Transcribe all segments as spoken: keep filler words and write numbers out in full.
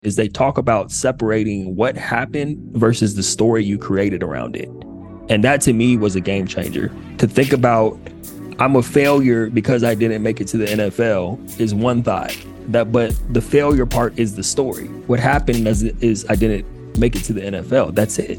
is they talk about separating what happened versus the story you created around it. And that to me was a game changer. To think about, I'm a failure because I didn't make it to the N F L is one thought. That, but the failure part is the story. What happened is, is I didn't make it to the N F L. That's it.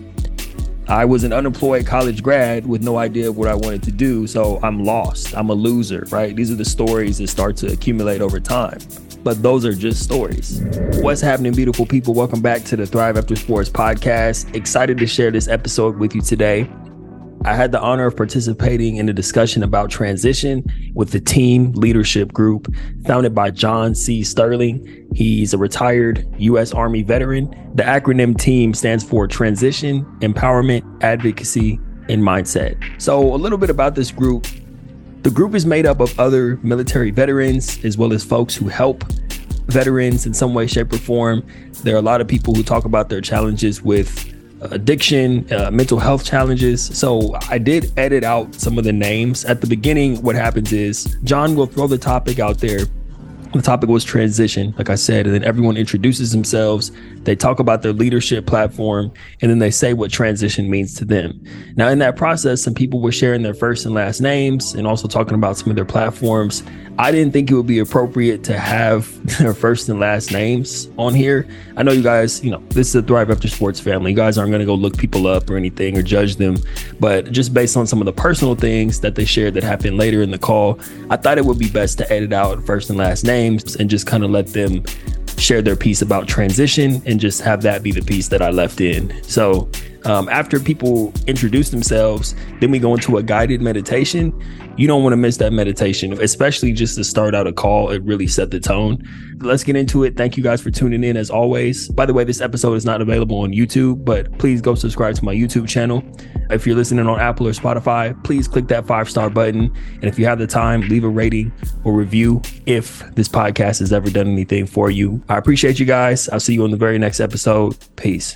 I was an unemployed college grad with no idea what I wanted to do, so I'm lost. I'm a loser, right? These are the stories that start to accumulate over time. But those are just stories. What's happening, beautiful people? Welcome back to the Thrive After Sports podcast. Excited to share this episode with you today. I had the honor of participating in a discussion about transition with the Team Leadership Group founded by John C. Sterling. He's a retired U S Army veteran. The acronym TEAM stands for Transition, Empowerment, Advocacy, and Mindset. So a little bit about this group. The group is made up of other military veterans, as well as folks who help veterans in some way, shape, or form. There are a lot of people who talk about their challenges with addiction, uh, mental health challenges. So I did edit out some of the names. At the beginning, what happens is John will throw the topic out there. The topic was transition, like I said, and then everyone introduces themselves. They talk about their leadership platform, and then they say what transition means to them. Now, in that process, some people were sharing their first and last names and also talking about some of their platforms. I didn't think it would be appropriate to have their first and last names on here. I know you guys, you know, this is a Thrive After Sports family. You guys aren't going to go look people up or anything or judge them. But just based on some of the personal things that they shared that happened later in the call, I thought it would be best to edit out first and last names and just kind of let them share their piece about transition and just have that be the piece that I left in. So um, after people introduce themselves, then we go into a guided meditation. You don't want to miss that meditation, especially just to start out a call. It really set the tone. Let's get into it. Thank you guys for tuning in as always. By the way, this episode is not available on YouTube, but please go subscribe to my YouTube channel. If you're listening on Apple or Spotify, please click that five star button. And if you have the time, leave a rating or review if this podcast has ever done anything for you. I appreciate you guys. I'll see you on the very next episode. Peace.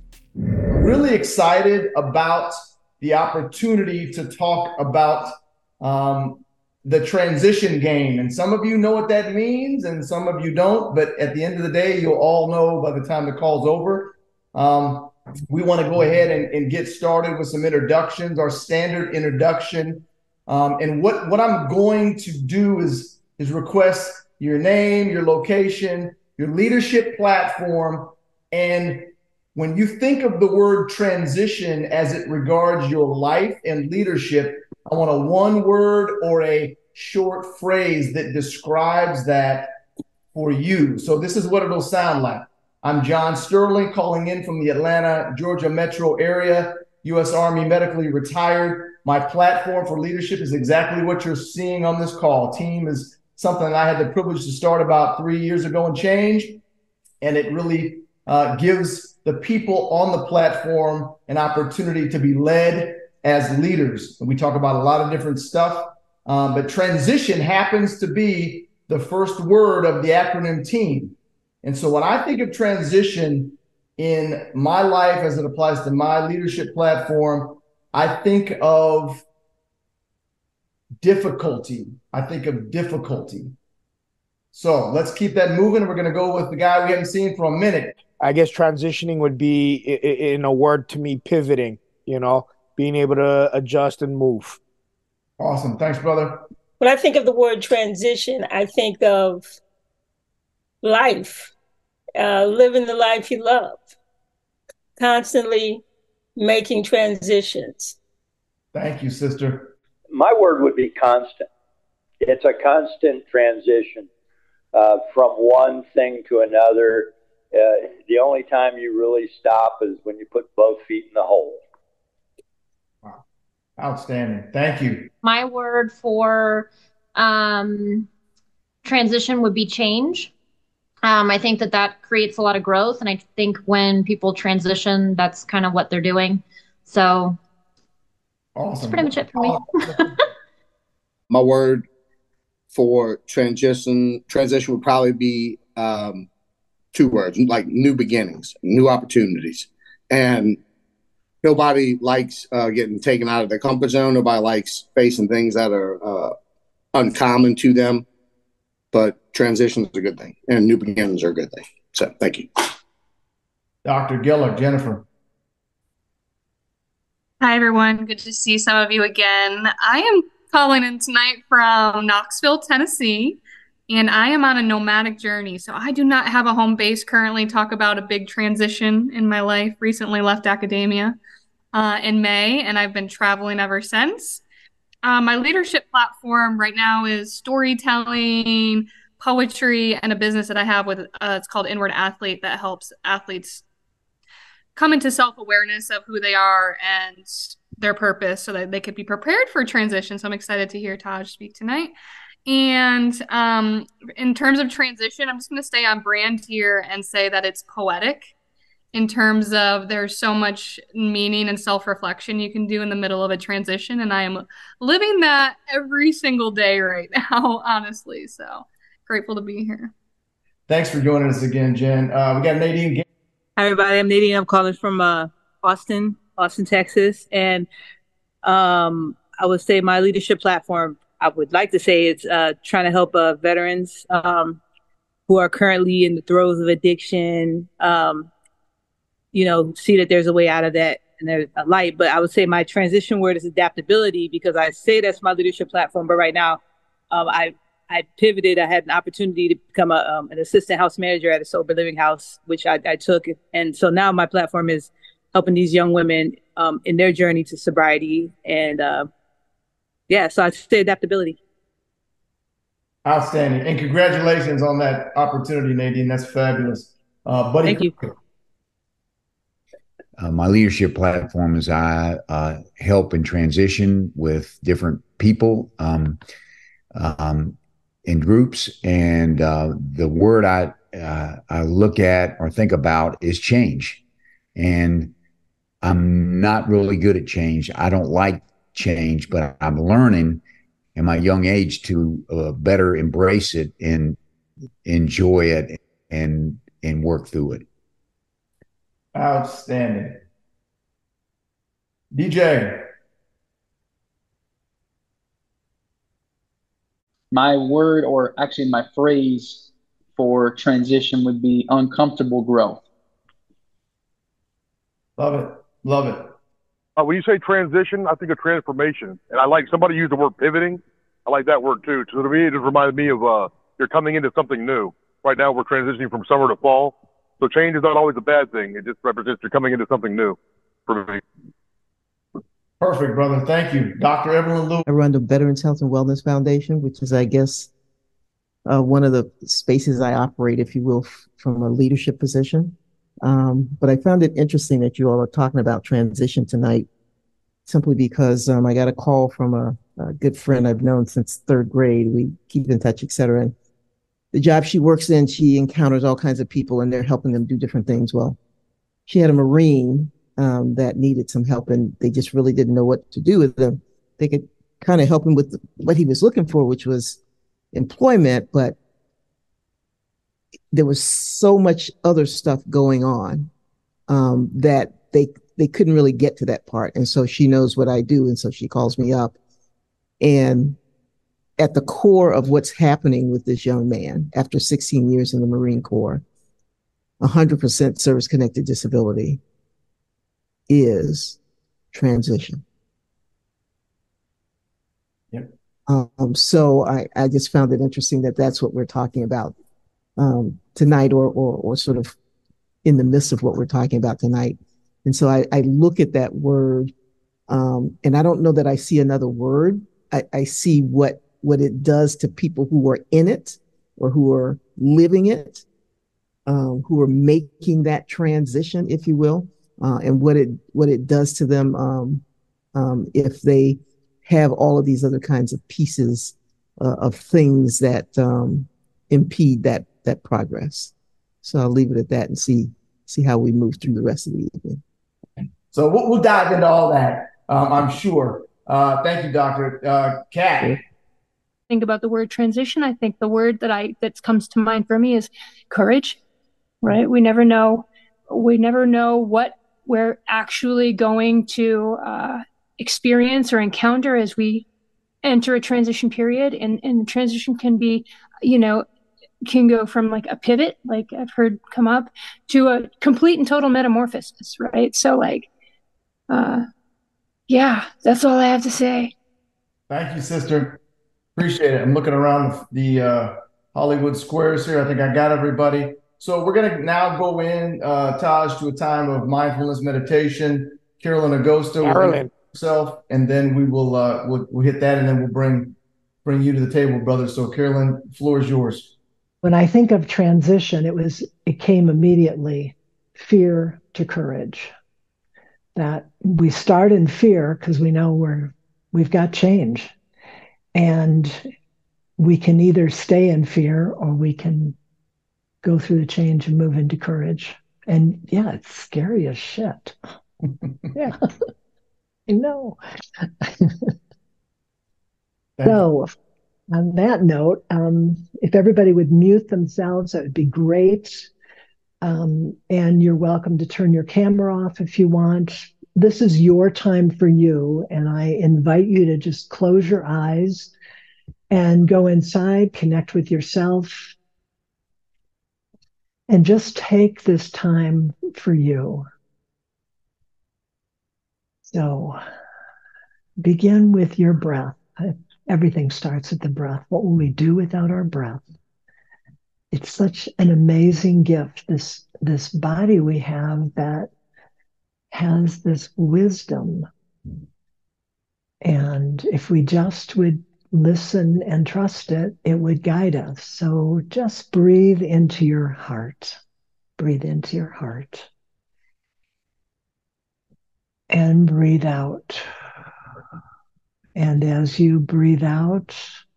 Really excited about the opportunity to talk about um, the transition game. And some of you know what that means and some of you don't, but at the end of the day, you'll all know by the time the call's over. Um, we want to go ahead and, and get started with some introductions, our standard introduction. Um, and what, what I'm going to do is, is request your name, your location, your leadership platform. And when you think of the word transition as it regards your life and leadership, I want a one word or a short phrase that describes that for you. So this is what it'll sound like. I'm John Sterling, calling in from the Atlanta, Georgia metro area, U S Army medically retired. My platform for leadership is exactly what you're seeing on this call. Team is something I had the privilege to start about three years ago and change. And it really uh, gives the people on the platform an opportunity to be led as leaders. And we talk about a lot of different stuff, um, but transition happens to be the first word of the acronym TEAM. And so when I think of transition in my life as it applies to my leadership platform, I think of difficulty. I think of difficulty. So let's keep that moving. We're going to go with the guy we haven't seen for a minute. I guess transitioning would be, in a word to me, pivoting, you know, being able to adjust and move. Awesome. Thanks, brother. When I think of the word transition, I think of life, uh, living the life you love, constantly making transitions. Thank you, sister. My word would be constant. It's a constant transition uh, from one thing to another. Uh, the only time you really stop is when you put both feet in the hole. Wow. Outstanding. Thank you. My word for um, transition would be change. Um, I think that that creates a lot of growth. And I think when people transition, that's kind of what they're doing. So awesome. That's pretty much it for me. My word for transition transition would probably be um, two words, like new beginnings, new opportunities. And nobody likes uh, getting taken out of their comfort zone. Nobody likes facing things that are uh, uncommon to them. But transition is a good thing, and new beginnings are a good thing. So thank you. Doctor Giller, Jennifer. Hi, everyone. Good to see some of you again. I am calling in tonight from Knoxville, Tennessee, and I am on a nomadic journey. So I do not have a home base currently. Talk about a big transition in my life. Recently left academia uh, in May, and I've been traveling ever since. Uh, my leadership platform right now is storytelling, poetry, and a business that I have with, uh, it's called Inward Athlete, that helps athletes come into self-awareness of who they are and their purpose so that they could be prepared for transition. So I'm excited to hear Taj speak tonight. And um, in terms of transition, I'm just going to stay on brand here and say that it's poetic in terms of there's so much meaning and self-reflection you can do in the middle of a transition. And I am living that every single day right now, honestly. So grateful to be here. Thanks for joining us again, Jen. Uh, we got Nadine. Hi, everybody. I'm Nadine. I'm calling from uh, Austin, Austin, Texas. And um, I would say my leadership platform, I would like to say it's uh, trying to help uh, veterans um, who are currently in the throes of addiction, um, you know, see that there's a way out of that and there's a light. But I would say my transition word is adaptability, because I say that's my leadership platform. But right now, um, I I pivoted. I had an opportunity to become a, um, an assistant house manager at a sober living house, which I, I took. And so now my platform is helping these young women um, in their journey to sobriety. And uh, yeah, so I'd say adaptability. Outstanding. And congratulations on that opportunity, Nadine. That's fabulous. Uh, buddy. Thank you. Uh, my leadership platform is I uh, help in transition with different people. Um, um, in groups, and uh, the word I uh, I look at or think about is change, and I'm not really good at change. I don't like change, but I'm learning in my young age to uh, better embrace it and enjoy it and and work through it. Outstanding. D J. My word, or actually my phrase for transition, would be uncomfortable growth. Love it. Love it. Uh, when you say transition, I think of transformation. And I like, somebody used the word pivoting. I like that word too. So to me, it just reminded me of uh, you're coming into something new. Right now, we're transitioning from summer to fall. So change is not always a bad thing. It just represents you're coming into something new for me. Perfect, brother. Thank you. Doctor Evelyn Lewis. I run the Veterans Health and Wellness Foundation, which is, I guess, uh, one of the spaces I operate, if you will, f- from a leadership position. Um, but I found it interesting that you all are talking about transition tonight, simply because um, I got a call from a, a good friend I've known since third grade. We keep in touch, et cetera. And the job she works in, she encounters all kinds of people, and they're helping them do different things. Well, she had a Marine Um, that needed some help, and they just really didn't know what to do with them. They could kind of help him with what he was looking for, which was employment, but there was so much other stuff going on um, that they they couldn't really get to that part. And so she knows what I do, and so she calls me up. And at the core of what's happening with this young man, after sixteen years in the Marine Corps, one hundred percent service-connected disability, is transition. Yep. Um, so I, I just found it interesting that that's what we're talking about um, tonight, or, or or sort of in the midst of what we're talking about tonight. And so I, I look at that word, um, and I don't know that I see another word. I, I see what what it does to people who are in it or who are living it, um, who are making that transition, if you will. Uh, and what it what it does to them um, um, if they have all of these other kinds of pieces uh, of things that um, impede that that progress. So I'll leave it at that and see see how we move through the rest of the evening. So we'll, we'll dive into all that, um, I'm sure. Uh, thank you, Doctor Uh, Kat. Okay. Think about the word transition. I think the word that I that comes to mind for me is courage. Right? We never know. We never know what we're actually going to uh, experience or encounter as we enter a transition period. And, and the transition can be, you know, can go from like a pivot, like I've heard come up, to a complete and total metamorphosis, right? So like, uh, yeah, that's all I have to say. Thank you, sister. Appreciate it. I'm looking around the uh, Hollywood squares here. I think I got everybody. So we're going to now go in, uh, Taj, to a time of mindfulness meditation. Carolyn Agosto will herself, and then we will uh, we'll, we'll hit that, and then we'll bring bring you to the table, brother. So Carolyn, the floor is yours. When I think of transition, it was it came immediately, fear to courage. That we start in fear because we know we're we've got change, and we can either stay in fear or we can go through the change and move into courage. And yeah, it's scary as shit. Yeah, I know. So on that note, um, if everybody would mute themselves, that would be great. Um, and you're welcome to turn your camera off if you want. This is your time for you, and I invite you to just close your eyes and go inside, connect with yourself, and just take this time for you. So begin with your breath. Everything starts with the breath. What will we do without our breath? It's such an amazing gift, this, this body we have that has this wisdom. And if we just would listen and trust it, it would guide us. So just breathe into your heart. Breathe into your heart. And breathe out. And as you breathe out,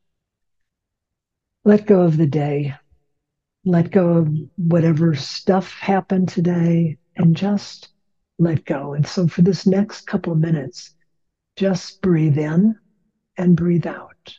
let go of the day. Let go of whatever stuff happened today and just let go. And so for this next couple of minutes, just breathe in and breathe out.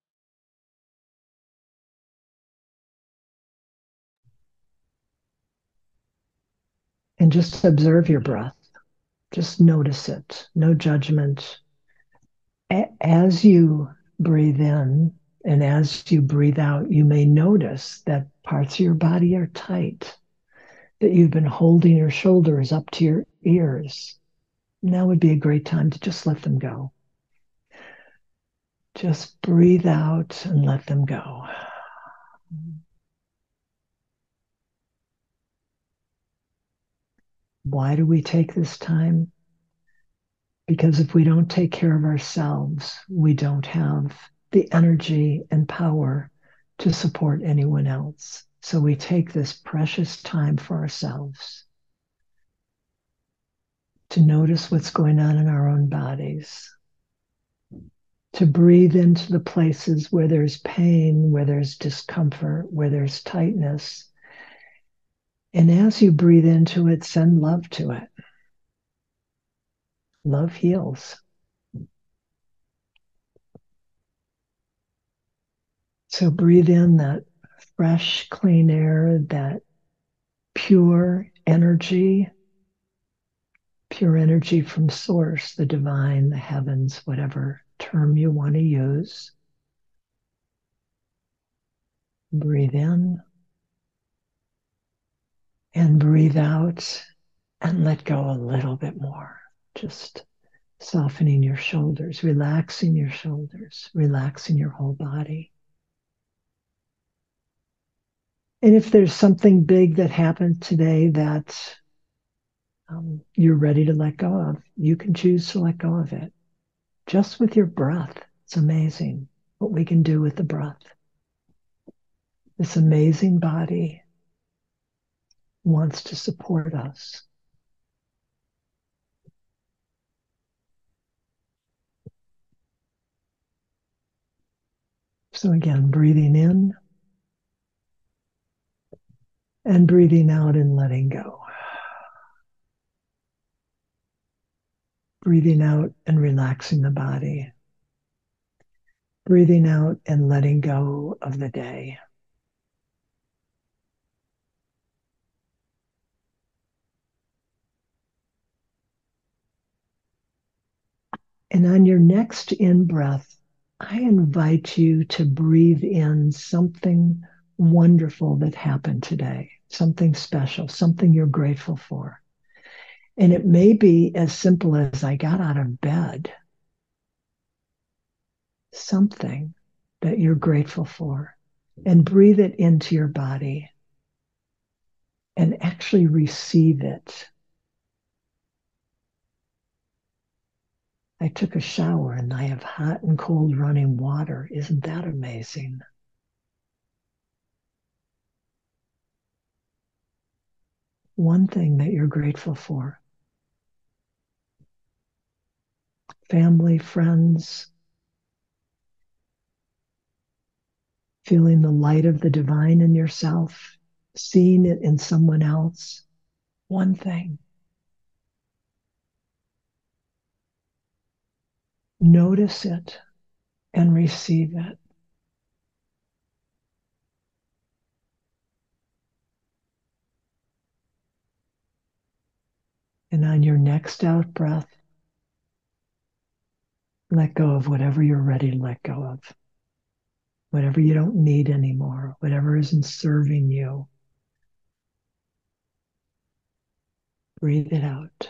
And just observe your breath. Just notice it. No judgment. As you breathe in and as you breathe out, you may notice that parts of your body are tight, that you've been holding your shoulders up to your ears. Now would be a great time to just let them go. Just breathe out and let them go. Why do we take this time? Because if we don't take care of ourselves, we don't have the energy and power to support anyone else. So we take this precious time for ourselves to notice what's going on in our own bodies, to breathe into the places where there's pain, where there's discomfort, where there's tightness. And as you breathe into it, send love to it. Love heals. So breathe in that fresh, clean air, that pure energy, pure energy from source, the divine, the heavens, whatever term you want to use. Breathe in and breathe out and let go a little bit more. Just softening your shoulders, relaxing your shoulders, relaxing your whole body. And if there's something big that happened today that um, you're ready to let go of, you can choose to let go of it. Just with your breath. It's amazing what we can do with the breath. This amazing body wants to support us. So again, breathing in and breathing out and letting go. Breathing out and relaxing the body. Breathing out and letting go of the day. And on your next in-breath, I invite you to breathe in something wonderful that happened today, something special, something you're grateful for. And it may be as simple as I got out of bed, something that you're grateful for, and breathe it into your body and actually receive it. I took a shower and I have hot and cold running water. Isn't that amazing? One thing that you're grateful for. Family, friends, feeling the light of the divine in yourself, seeing it in someone else. One thing. Notice it and receive it. And on your next out breath, let go of whatever you're ready to let go of. Whatever you don't need anymore, whatever isn't serving you. Breathe it out.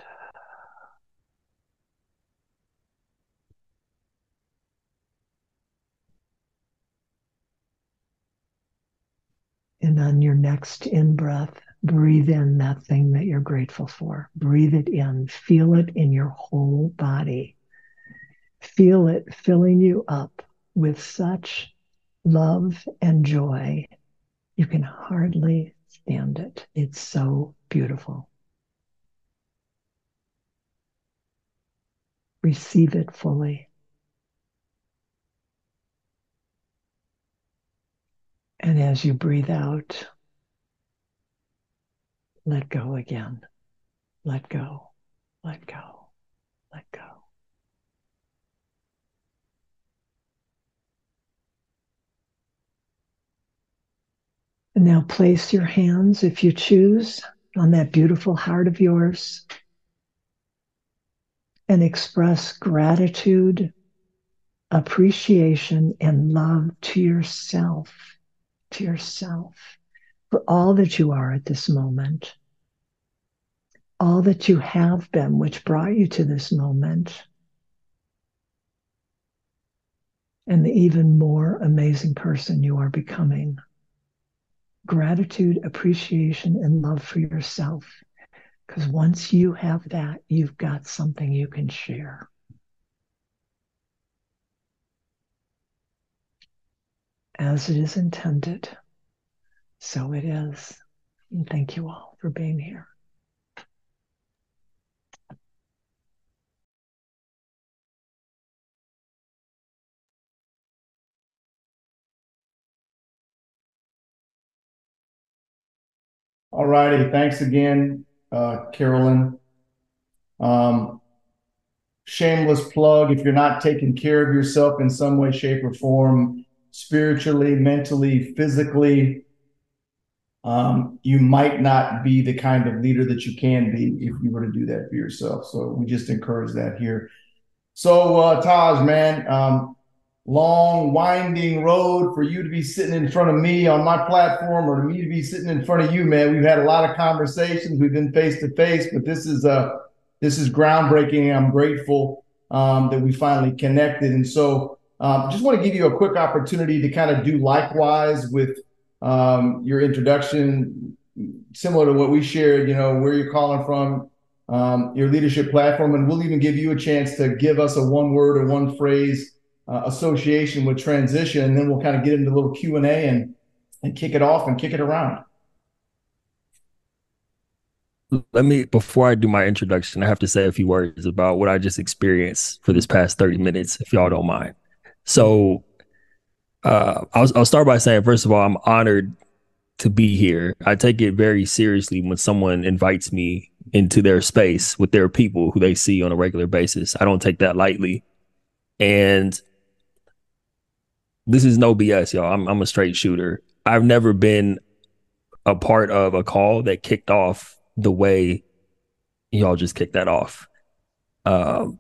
And on your next in-breath, breathe in that thing that you're grateful for. Breathe it in. Feel it in your whole body. Feel it filling you up with such love and joy. You can hardly stand it. It's so beautiful. Receive it fully. And as you breathe out, let go again. Let go, let go, let go. And now place your hands, if you choose, on that beautiful heart of yours and express gratitude, appreciation, and love to yourself, to yourself, for all that you are at this moment, all that you have been, which brought you to this moment, and the even more amazing person you are becoming. Gratitude, appreciation, and love for yourself. Because once you have that, you've got something you can share. As it is intended, so it is. And thank you all for being here. All righty. Thanks again, uh, Carolyn. Um, shameless plug. If you're not taking care of yourself in some way, shape, or form, spiritually, mentally, physically, um, you might not be the kind of leader that you can be if you were to do that for yourself. So we just encourage that here. So, uh, Taj, man, um, long, winding road for you to be sitting in front of me on my platform, or to me to be sitting in front of you, man. We've had a lot of conversations. We've been face to face, but this is uh, this is groundbreaking. I'm grateful um, that we finally connected. And so um, just want to give you a quick opportunity to kind of do likewise with um, your introduction, similar to what we shared, you know, where you're calling from, um, your leadership platform. And we'll even give you a chance to give us a one word or one phrase Uh, association with transition, and then we'll kind of get into a little Q and A and and kick it off and kick it around. Let me, before I do my introduction, I have to say a few words about what I just experienced for this past thirty minutes, if y'all don't mind. So uh, I'll, I'll start by saying, first of all, I'm honored to be here. I take it very seriously when someone invites me into their space with their people who they see on a regular basis. I don't take that lightly. And this is no B S, y'all. I'm, I'm a straight shooter. I've never been a part of a call that kicked off the way y'all just kicked that off. Um,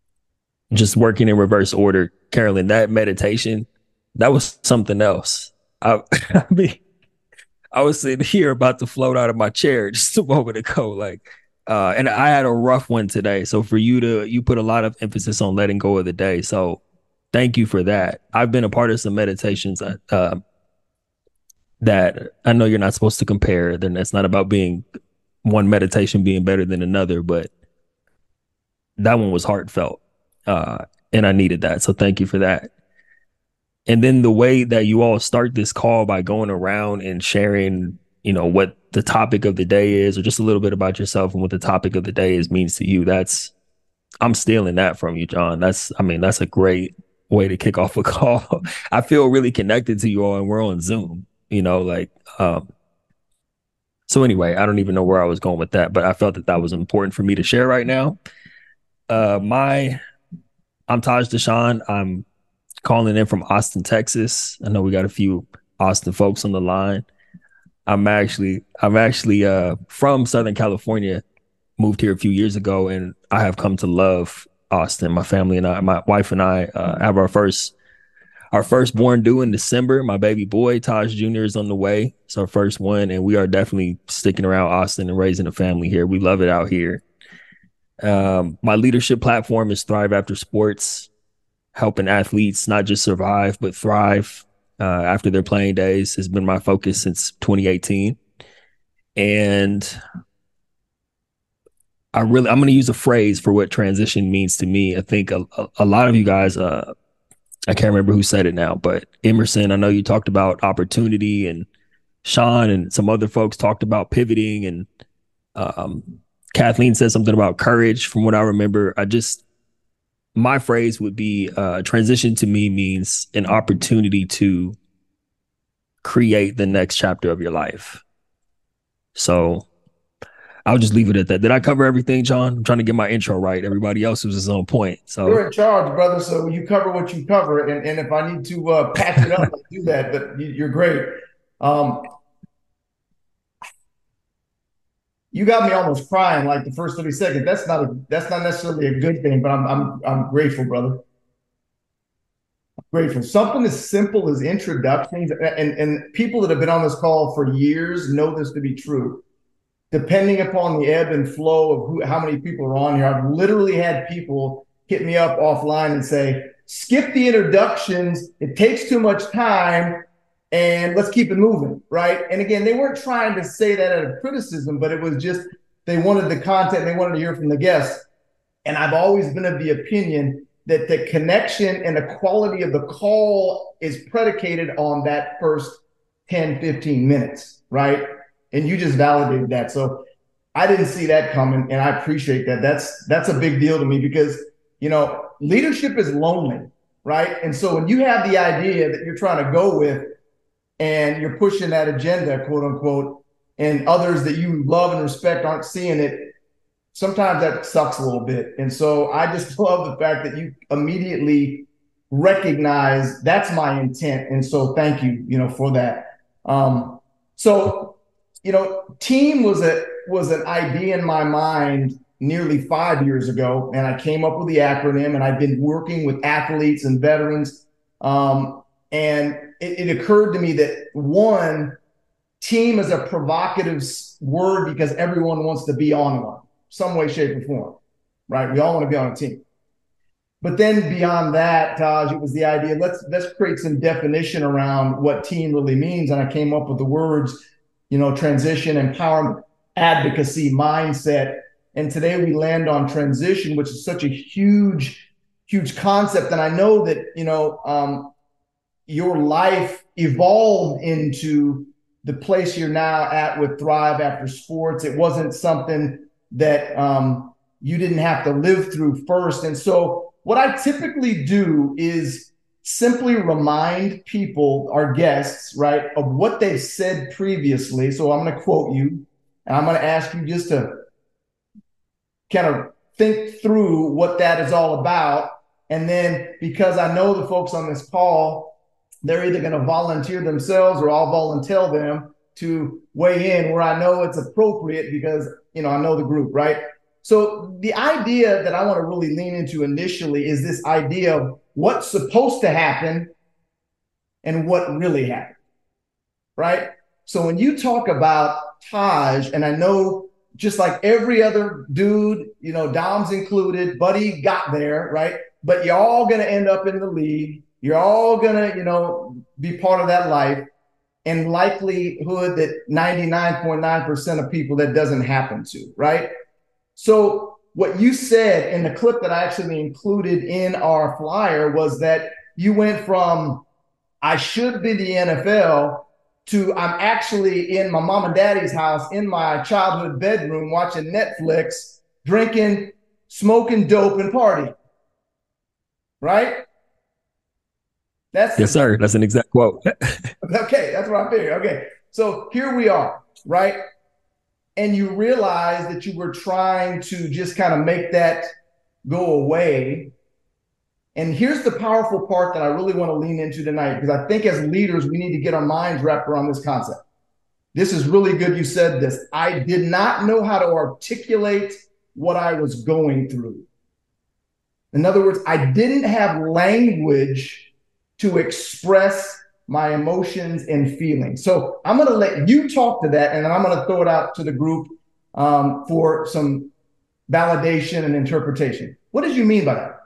just working in reverse order. Carolyn, that meditation, that was something else. I, I mean, I was sitting here about to float out of my chair just a moment ago. Like, uh, and I had a rough one today. So for you to, you put a lot of emphasis on letting go of the day. So thank you for that. I've been a part of some meditations that, uh, that I know you're not supposed to compare. Then it's not about being one meditation being better than another, but that one was heartfelt. Uh, and I needed that. So thank you for that. And then the way that you all start this call by going around and sharing, you know, what the topic of the day is, or just a little bit about yourself and what the topic of the day is means to you. That's, I'm stealing that from you, John. That's, I mean, that's a great way to kick off a call. I feel really connected to you all, and we're on Zoom, you know, like, um, so anyway, I don't even know where I was going with that, but I felt that that was important for me to share right now. Uh, my, I'm Taj Deshawn. I'm calling in from Austin, Texas. I know we got a few Austin folks on the line. I'm actually, I'm actually uh, from Southern California, moved here a few years ago, and I have come to love Austin. My family and I, my wife and I uh, have our first, our firstborn due in December. My baby boy, Taj Junior, is on the way. It's our first one, and we are definitely sticking around Austin and raising a family here. We love it out here. Um, my leadership platform is Thrive After Sports, helping athletes not just survive, but thrive uh, after their playing days has been my focus since twenty eighteen. And I really, I'm going to use a phrase for what transition means to me. I think a, a, a lot of you guys, uh, I can't remember who said it now, but Emerson, I know you talked about opportunity, and Sean and some other folks talked about pivoting, and um, Kathleen said something about courage from what I remember. I just, my phrase would be uh, transition to me means an opportunity to create the next chapter of your life. So I'll just leave it at that. Did I cover everything, John? I'm trying to get my intro right. Everybody else was just on point. So you're in charge, brother. So you cover what you cover. And, and if I need to uh, patch it up, I'll do that. But you're great. Um, You got me almost crying like the first thirty seconds. That's not a that's not necessarily a good thing, but I'm I'm I'm grateful, brother. I'm grateful. Something as simple as introductions, and, and people that have been on this call for years know this to be true. Depending upon the ebb and flow of who, how many people are on here, I've literally had people hit me up offline and say, skip the introductions. It takes too much time. And let's keep it moving, right? And again, they weren't trying to say that as a criticism, but it was just they wanted the content, they wanted to hear from the guests. And I've always been of the opinion that the connection and the quality of the call is predicated on that first ten, fifteen minutes, right? And you just validated that. So I didn't see that coming, and I appreciate that. That's that's a big deal to me because, you know, leadership is lonely, right? And so when you have the idea that you're trying to go with, and you're pushing that agenda, quote unquote, and others that you love and respect aren't seeing it, sometimes that sucks a little bit. And so I just love the fact that you immediately recognize that's my intent. And so thank you, you know, for that. Um, so, you know, team was a was an idea in my mind nearly five years ago, and I came up with the acronym, and I've been working with athletes and veterans. Um, and it, it occurred to me that one, team is a provocative word because everyone wants to be on one, some way, shape, or form, right? We all want to be on a team. But then beyond that, Taj, it was the idea, let's let's create some definition around what team really means. And I came up with the words, you know, transition, empowerment, advocacy, mindset. And today we land on transition, which is such a huge, huge concept. And I know that, you know, um, your life evolved into the place you're now at with Thrive After Sports. It wasn't something that um, you didn't have to live through first. And so what I typically do is simply remind people, our guests, right, of what they've said previously. So I'm going to quote you, and I'm going to ask you just to kind of think through what that is all about. And then because I know the folks on this call, they're either going to volunteer themselves or I'll volunteer them to weigh in where I know it's appropriate because, you know, I know the group, right? So the idea that I want to really lean into initially is this idea of what's supposed to happen and what really happened, right? So when you talk about Taj, and I know just like every other dude, you know, Dom's included, Buddy got there, right? But you're all going to end up in the league. You're all going to, you know, be part of that life. And likelihood that ninety-nine point nine percent of people that doesn't happen to, right? So what you said in the clip that I actually included in our flyer was that you went from I should be the N F L to I'm actually in my mom and daddy's house in my childhood bedroom watching Netflix, drinking, smoking dope, and partying. Right? That's yes, sir. That's an exact quote. Okay, that's what I figured. Okay, so here we are, right? And you realize that you were trying to just kind of make that go away. And here's the powerful part that I really want to lean into tonight, because I think as leaders, we need to get our minds wrapped around this concept. This is really good you said this. I did not know how to articulate what I was going through. In other words, I didn't have language to express my emotions and feelings. So I'm going to let you talk to that, and then I'm going to throw it out to the group um, for some validation and interpretation. What did you mean by that?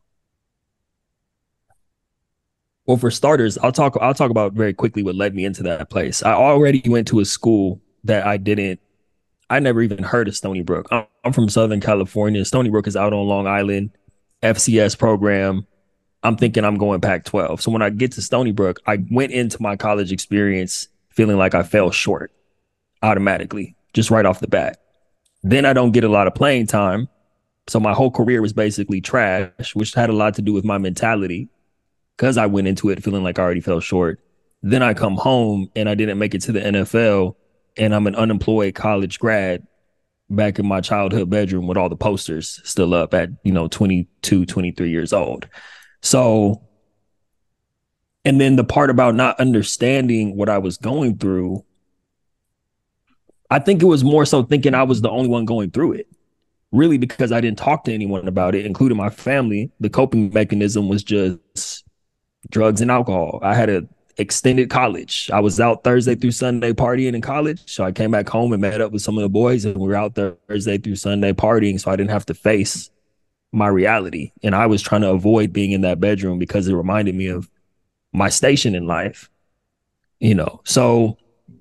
Well, for starters, I'll talk I'll talk about very quickly what led me into that place. I already went to a school that I didn't, I never even heard of Stony Brook. I'm, I'm from Southern California. Stony Brook is out on Long Island, F C S program. I'm thinking I'm going Pac twelve. So when I get to Stony Brook, I went into my college experience feeling like I fell short automatically, just right off the bat. Then I don't get a lot of playing time. So my whole career was basically trash, which had a lot to do with my mentality because I went into it feeling like I already fell short. Then I come home and I didn't make it to the N F L, and I'm an unemployed college grad back in my childhood bedroom with all the posters still up at, you know, twenty-two, twenty-three years old. So, and then the part about not understanding what I was going through, I think it was more so thinking I was the only one going through it. Really, because I didn't talk to anyone about it, including my family. The coping mechanism was just drugs and alcohol. I had an extended college. I was out Thursday through Sunday partying in college. So I came back home and met up with some of the boys, and we were out Thursday through Sunday partying. So I didn't have to face my reality. And I was trying to avoid being in that bedroom because it reminded me of my station in life, you know? So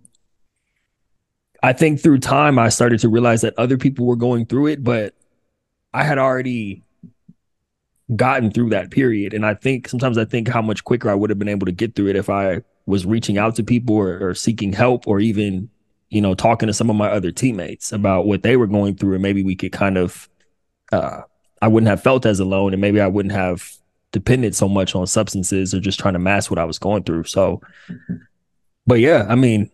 I think through time, I started to realize that other people were going through it, but I had already gotten through that period. And I think sometimes I think how much quicker I would have been able to get through it if I was reaching out to people or, or seeking help, or even, you know, talking to some of my other teammates about what they were going through. And maybe we could kind of, uh, I wouldn't have felt as alone, and maybe I wouldn't have depended so much on substances or just trying to mask what I was going through. So, but yeah, I mean,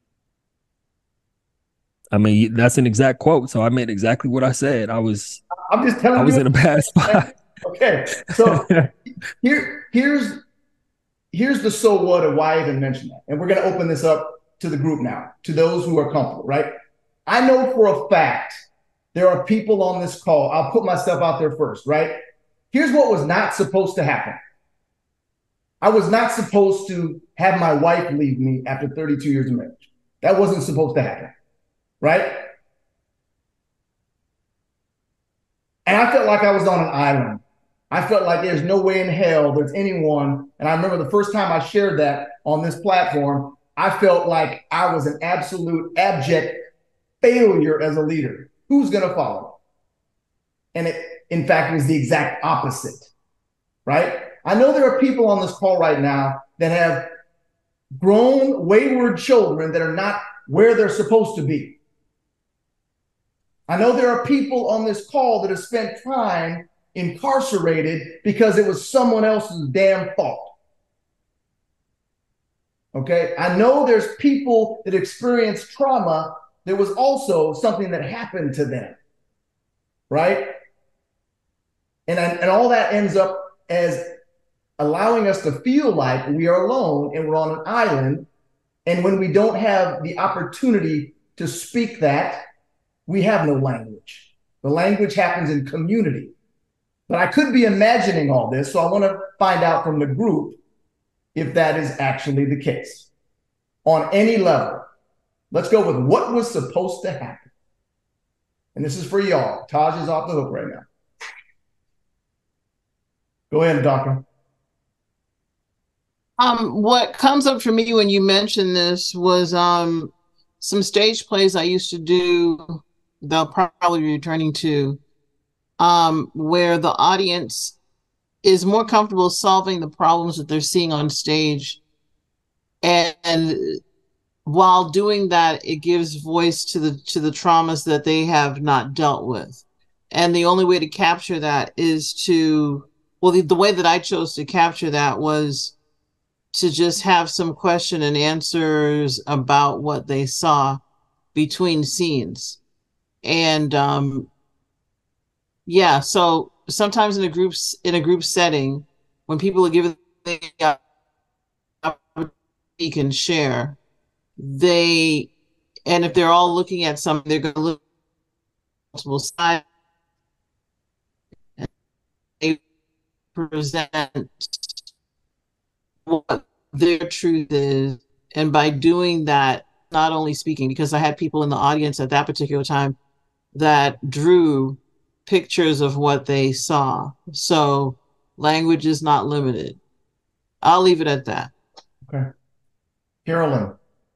I mean, that's an exact quote. So I meant exactly what I said. I was, I'm just telling you. I was in a bad spot. Okay. So here, here's, here's the so what of why I even mentioned that. And we're going to open this up to the group now, to those who are comfortable, right? I know for a fact there are people on this call. I'll put myself out there first, right? Here's what was not supposed to happen. I was not supposed to have my wife leave me after thirty-two years of marriage. That wasn't supposed to happen, right? And I felt like I was on an island. I felt like there's no way in hell there's anyone. And I remember the first time I shared that on this platform, I felt like I was an absolute abject failure as a leader. Who's going to follow? And it, in fact, it was the exact opposite, right? I know there are people on this call right now that have grown wayward children that are not where they're supposed to be. I know there are people on this call that have spent time incarcerated because it was someone else's damn fault. Okay? I know there's people that experience trauma that was also something that happened to them, right? And, and all that ends up as allowing us to feel like we are alone and we're on an island. And when we don't have the opportunity to speak that, we have no language. The language happens in community. But I could be imagining all this, so I want to find out from the group if that is actually the case. on any level. Let's go with what was supposed to happen. And this is for y'all. Taj is off the hook right now. Go ahead, Doctor. Um, what comes up for me when you mention this was um, some stage plays I used to do that I'll probably be returning to, um, where the audience is more comfortable solving the problems that they're seeing on stage. And, and while doing that, it gives voice to the to the traumas that they have not dealt with. And the only way to capture that is to, well, the, the way that I chose to capture that was to just have some question and answers about what they saw between scenes. And um, yeah, so sometimes in a group in a group setting, when people are given the opportunity can share, they, and if they're all looking at something, they're going to look at multiple sides. And they present what their truth is. And by doing that, not only speaking, because I had people in the audience at that particular time that drew pictures of what they saw. So language is not limited. I'll leave it at that. Okay. Carolyn.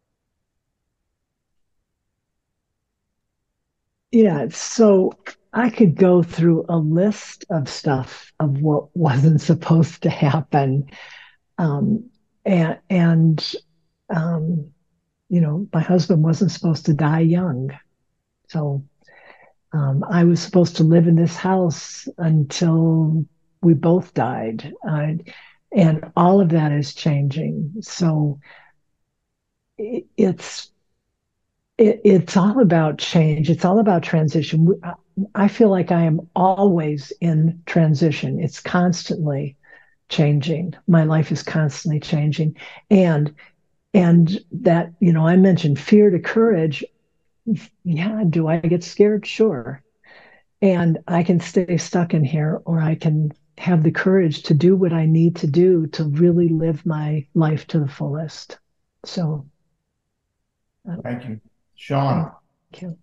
Yeah, so I could go through a list of stuff of what wasn't supposed to happen. Um, and, and um, you know, my husband wasn't supposed to die young. So um, I was supposed to live in this house until we both died. Uh, and all of that is changing. So it, it's it, it's all about change. It's all about transition. I feel like I am always in transition. It's constantly changing. My life is constantly changing. And and that, you know, I mentioned fear to courage. Yeah, do I get scared? Sure. And I can stay stuck in here, or I can have the courage to do what I need to do to really live my life to the fullest. So uh, thank you. Sean. Thank you.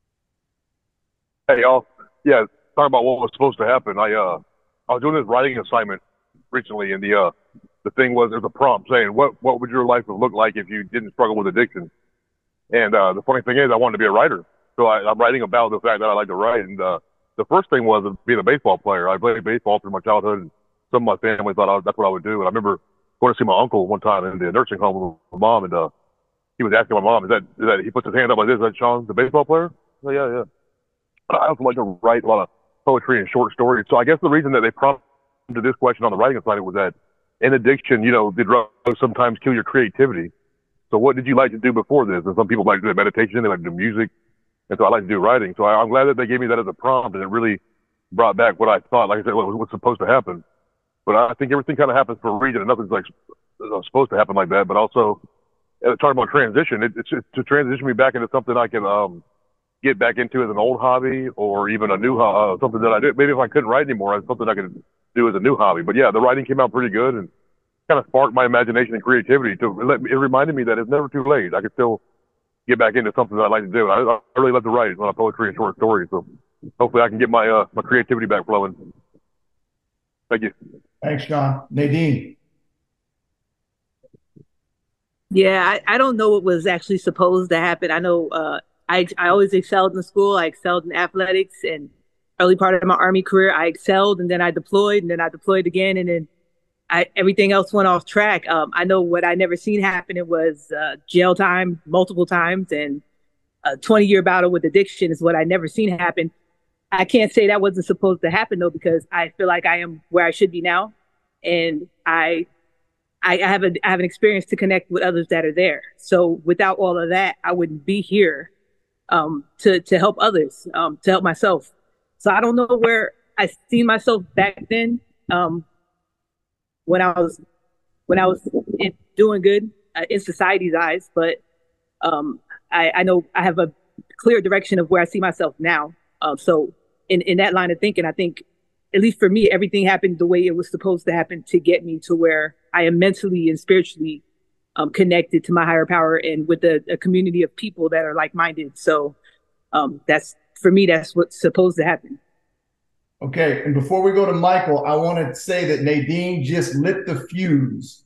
Hey, y'all. Yeah, talking about what was supposed to happen. I uh, I was doing this writing assignment recently, and the uh, the thing was, there's a prompt saying, "What what would your life have looked like if you didn't struggle with addiction?" And uh, the funny thing is, I wanted to be a writer, so I, I'm writing about the fact that I like to write. And uh, the first thing was being a baseball player. I played baseball through my childhood, and some of my family thought I, that's what I would do. And I remember going to see my uncle one time in the nursing home with my mom, and uh, he was asking my mom, "Is that is that?" He puts his hand up like this. "Is that Sean, the baseball player?" I said, "Yeah, yeah." I also like to write a lot of poetry and short stories. So I guess the reason that they prompted this question on the writing assignment was that in addiction, you know, the drugs sometimes kill your creativity. So what did you like to do before this? And some people like to do meditation, they like to do music. And so I like to do writing. So I, I'm glad that they gave me that as a prompt, and it really brought back what I thought, like I said, what was what's supposed to happen. But I think everything kind of happens for a reason, and nothing's like supposed to happen like that. But also, uh, talking about transition, it, it's, it's to transition me back into something I can, um, get back into as an old hobby, or even a new uh, something that I do. Maybe if I couldn't write anymore, it's something I could do as a new hobby. But yeah, the writing came out pretty good and kind of sparked my imagination and creativity. To let me, it reminded me that it's never too late. I could still get back into something that I like to do. I, I really love to write a lot of poetry and short stories. So hopefully I can get my uh, my creativity back flowing. Thank you. Thanks, Sean. Nadine. Yeah, I, I don't know what was actually supposed to happen. I know uh, I I always excelled in school. I excelled in athletics, and early part of my Army career, I excelled, and then I deployed, and then I deployed again, and then I, everything else went off track. Um, I know what I never seen happen. It was uh, jail time multiple times, and a twenty year battle with addiction is what I never seen happen. I can't say that wasn't supposed to happen though, because I feel like I am where I should be now, and I. I have a I have an experience to connect with others that are there. So without all of that, I wouldn't be here um, to to help others, um, to help myself. So I don't know where I see myself back then um, when I was when I was in, doing good uh, in society's eyes. But um, I, I know I have a clear direction of where I see myself now. Um, so in in that line of thinking, I think, at least for me, everything happened the way it was supposed to happen to get me to where I am mentally and spiritually um, connected to my higher power and with a, a community of people that are like-minded. So um, that's, for me, that's what's supposed to happen. Okay, and before we go to Michael, I want to say that Nadine just lit the fuse.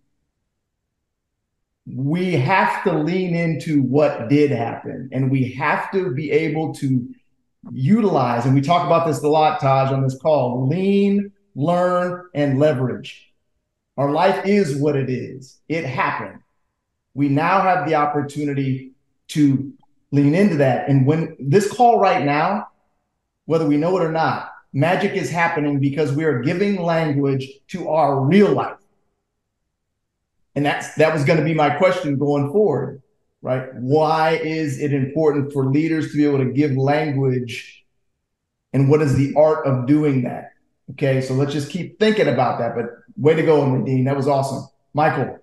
We have to lean into what did happen, and we have to be able to utilize, and we talk about this a lot, Taj, on this call, lean, learn, and leverage. Our life is what it is. It happened. We now have the opportunity to lean into that. And when this call right now, whether we know it or not, magic is happening because we are giving language to our real life. And that's that was going to be my question going forward, right? Why is it important for leaders to be able to give language, and what is the art of doing that? Okay, so let's just keep thinking about that. But way to go, Nadine. That was awesome. Michael.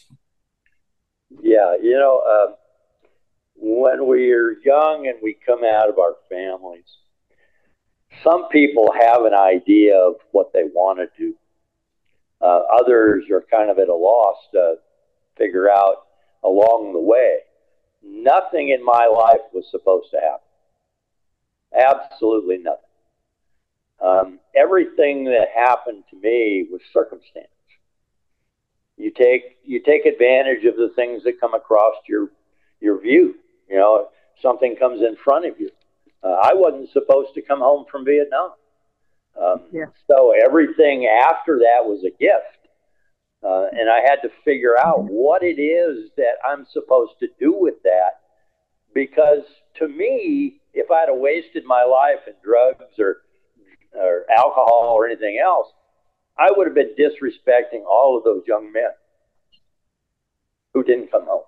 Yeah, you know, uh, when we're young and we come out of our families, some people have an idea of what they want to do. Uh, others are kind of at a loss to figure out along the way. Nothing in my life was supposed to happen. Absolutely nothing. Um, everything that happened to me was circumstance. You take you take advantage of the things that come across your your view. You know, something comes in front of you. Uh, I wasn't supposed to come home from Vietnam. Um, yeah. So everything after that was a gift. Uh, and I had to figure out what it is that I'm supposed to do with that. Because to me, if I'd have wasted my life in drugs or, or alcohol or anything else, I would have been disrespecting all of those young men who didn't come home.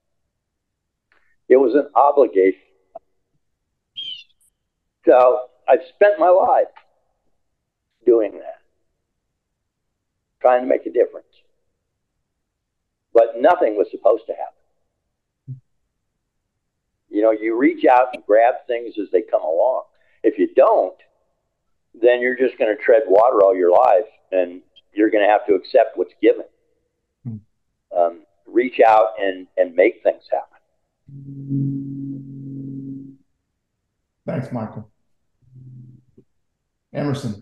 It was an obligation. So I've spent my life doing that, trying to make a difference. But nothing was supposed to happen. You know, you reach out and grab things as they come along. If you don't, then you're just going to tread water all your life, and you're going to have to accept what's given. Um, reach out and, and make things happen. Thanks, Michael. Emerson.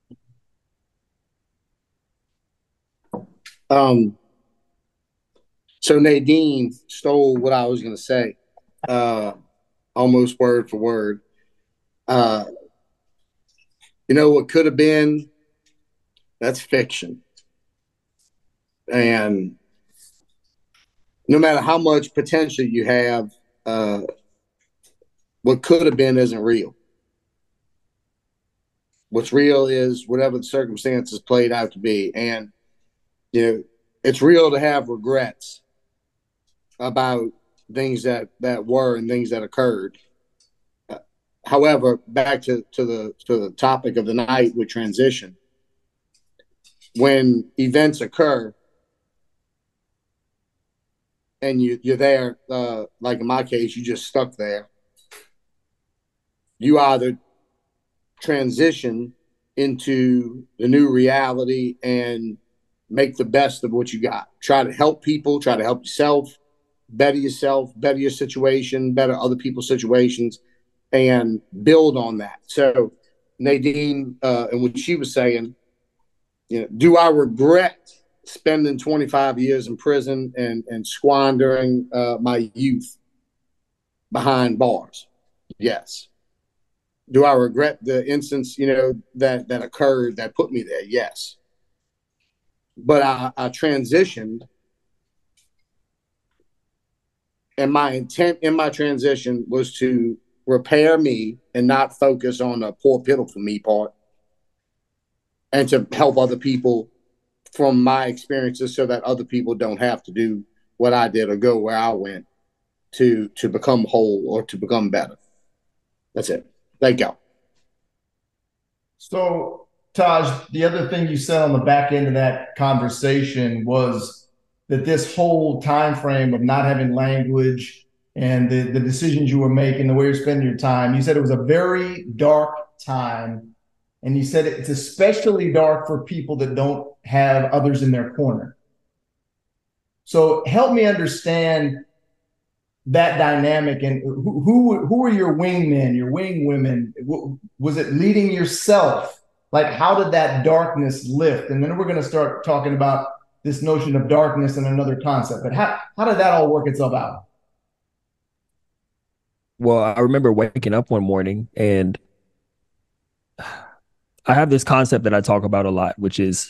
Um, so Nadine stole what I was going to say, uh, almost word for word. Uh, you know, what could have been, that's fiction. And no matter how much potential you have, uh, what could have been isn't real. What's real is whatever the circumstances played out to be. And, you know, it's real to have regrets about things that, that were and things that occurred. Uh, however, back to, to the to the topic of the night with transition, when events occur and you, you're there, uh, like in my case, you just stuck there, you either transition into the new reality and make the best of what you got. Try to help people, try to help yourself, better yourself, better your situation, better other people's situations, and build on that. So Nadine, uh, and what she was saying, you know, do I regret spending twenty-five years in prison and, and squandering uh, my youth behind bars? Yes. Do I regret the instance, you know, that, that occurred that put me there? Yes. But I, I transitioned, and my intent in my transition was to repair me and not focus on the poor, pitiful me part, and to help other people from my experiences so that other people don't have to do what I did or go where I went to, to become whole or to become better. That's it. Thank you. So, Taj, the other thing you said on the back end of that conversation was that this whole time frame of not having language and the, the decisions you were making, the way you're spending your time, you said it was a very dark time. And you said it's especially dark for people that don't have others in their corner. So help me understand that dynamic, and who who, who are your wingmen, your wing women? Was it leading yourself? Like, how did that darkness lift? And then we're going to start talking about this notion of darkness and another concept. But how, how did that all work itself out? Well, I remember waking up one morning, and I have this concept that I talk about a lot, which is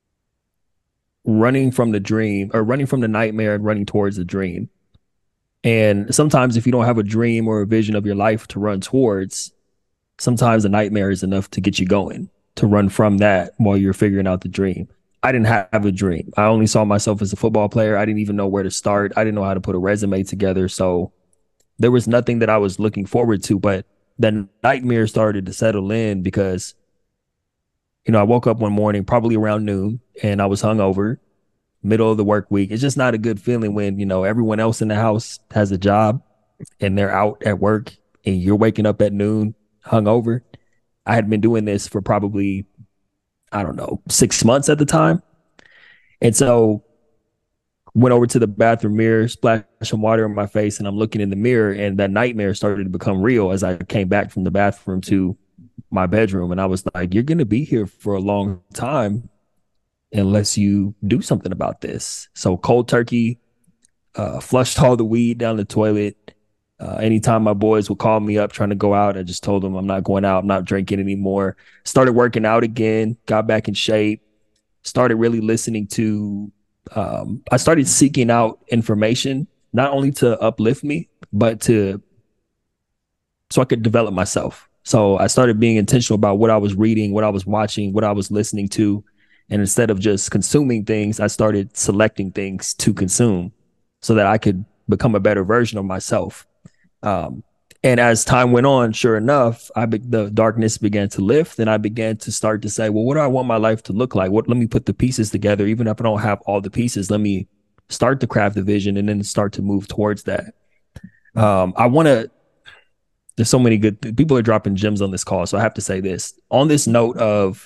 running from the dream, or running from the nightmare and running towards the dream. And sometimes if you don't have a dream or a vision of your life to run towards, sometimes a nightmare is enough to get you going, to run from that while you're figuring out the dream. I didn't have a dream. I only saw myself as a football player. I didn't even know where to start. I didn't know how to put a resume together. So there was nothing that I was looking forward to, but the nightmare started to settle in because, you know, I woke up one morning, probably around noon, and I was hungover, middle of the work week. It's just not a good feeling when, you know, everyone else in the house has a job and they're out at work and you're waking up at noon hungover. I had been doing this for probably, I don't know, six months at the time. And so went over to the bathroom mirror, splashed some water in my face, and I'm looking in the mirror, and that nightmare started to become real as I came back from the bathroom to my bedroom. And I was like, you're going to be here for a long time unless you do something about this. So cold turkey, uh, flushed all the weed down the toilet. Uh, anytime my boys would call me up trying to go out, I just told them I'm not going out. I'm not drinking anymore. Started working out again, got back in shape, started really listening to, um, I started seeking out information, not only to uplift me, but to, so I could develop myself. So I started being intentional about what I was reading, what I was watching, what I was listening to. And instead of just consuming things, I started selecting things to consume so that I could become a better version of myself. Um, and as time went on, sure enough, I be- the darkness began to lift, and I began to start to say, well, what do I want my life to look like? What, let me put the pieces together. Even if I don't have all the pieces, let me start to craft the vision and then start to move towards that. Um, I want to, there's so many good th- people are dropping gems on this call. So I have to say this on this note of,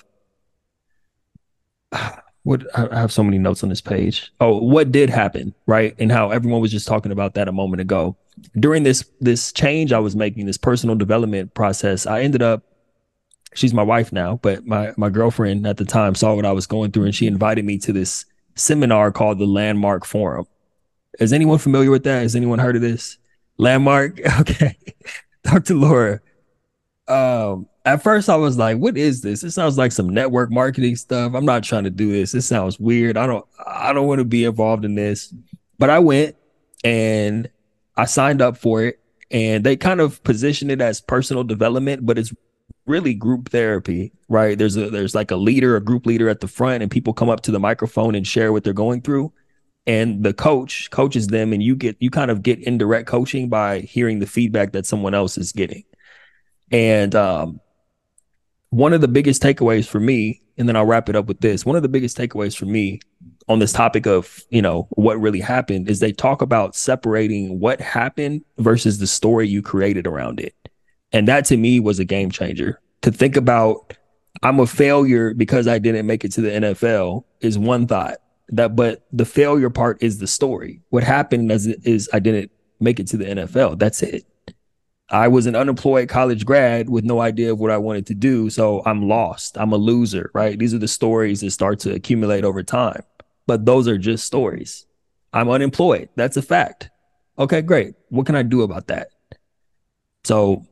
what I have so many notes on this page. Oh, what did happen, right? And how everyone was just talking about that a moment ago. During this this change I was making, this personal development process, I ended up, she's my wife now, but my my girlfriend at the time saw what I was going through, and she invited me to this seminar called the Landmark Forum. Is anyone familiar with that? Has anyone heard of this? Landmark? Okay. Doctor Laura. Um, at first I was like, what is this? It sounds like some network marketing stuff. I'm not trying to do this. It sounds weird. I don't, I don't want to be involved in this, but I went and I signed up for it, and they kind of position it as personal development, but it's really group therapy, right? There's a, there's like a leader, a group leader at the front, and people come up to the microphone and share what they're going through. And the coach coaches them, and you get, you kind of get indirect coaching by hearing the feedback that someone else is getting. And um, one of the biggest takeaways for me, and then I'll wrap it up with this. One of the biggest takeaways for me on this topic of, you know, what really happened is they talk about separating what happened versus the story you created around it. And that to me was a game changer. To think about, I'm a failure because I didn't make it to the N F L is one thought. That, but the failure part is the story. What happened is, is I didn't make it to the N F L. That's it. I was an unemployed college grad with no idea of what I wanted to do. So I'm lost. I'm a loser, right? These are the stories that start to accumulate over time. But those are just stories. I'm unemployed. That's a fact. Okay, great. What can I do about that? So,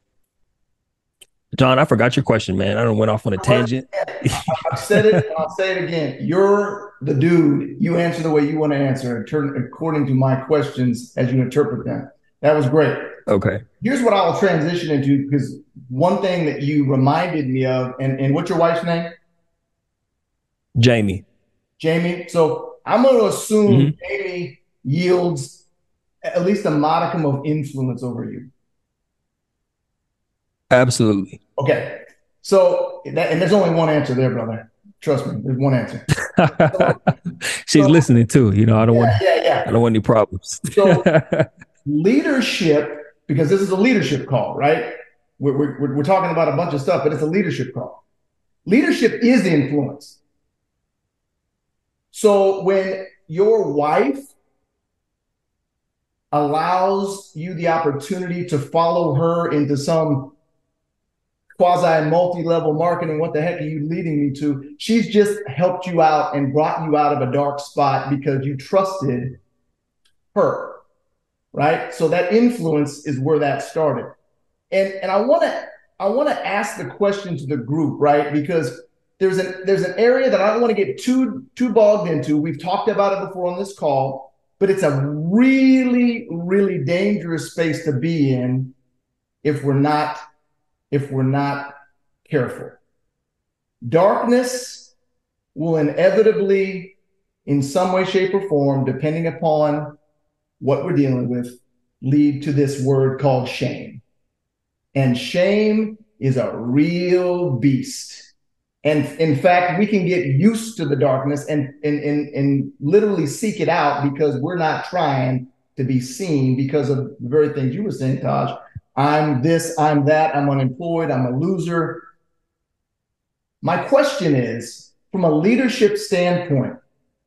John, I forgot your question, man. I don't went off on a tangent. I've said it, and I'll say it again. You're the dude. You answer the way you want to answer and turn according to my questions as you interpret them. That was great. Okay. Here's what I'll transition into, because one thing that you reminded me of, and, and what's your wife's name? Jamie. Jamie. So I'm going to assume mm-hmm. Jamie yields at least a modicum of influence over you. Absolutely. Okay. So, that, and there's only one answer there, brother. Trust me, there's one answer. So, She's so, listening too. You know, I don't yeah, want, yeah, yeah. I don't want any problems. So leadership, because this is a leadership call, right? We're, we're, we're talking about a bunch of stuff, but it's a leadership call. Leadership is influence. So when your wife allows you the opportunity to follow her into some quasi multi-level marketing, what the heck are you leading me to? She's just helped you out and brought you out of a dark spot because you trusted her, right? So that influence is where that started. And and I want to I want to ask the question to the group, right? Because there's an there's an area that I don't want to get too too bogged into. We've talked about it before on this call, but it's a really, really dangerous space to be in if we're not if we're not careful. Darkness will inevitably, in some way, shape, or form, depending upon what we're dealing with, lead to this word called shame. And shame is a real beast. And in fact, we can get used to the darkness and, and, and, and literally seek it out because we're not trying to be seen because of the very things you were saying, Taj. I'm this, I'm that, I'm unemployed, I'm a loser. My question is, from a leadership standpoint,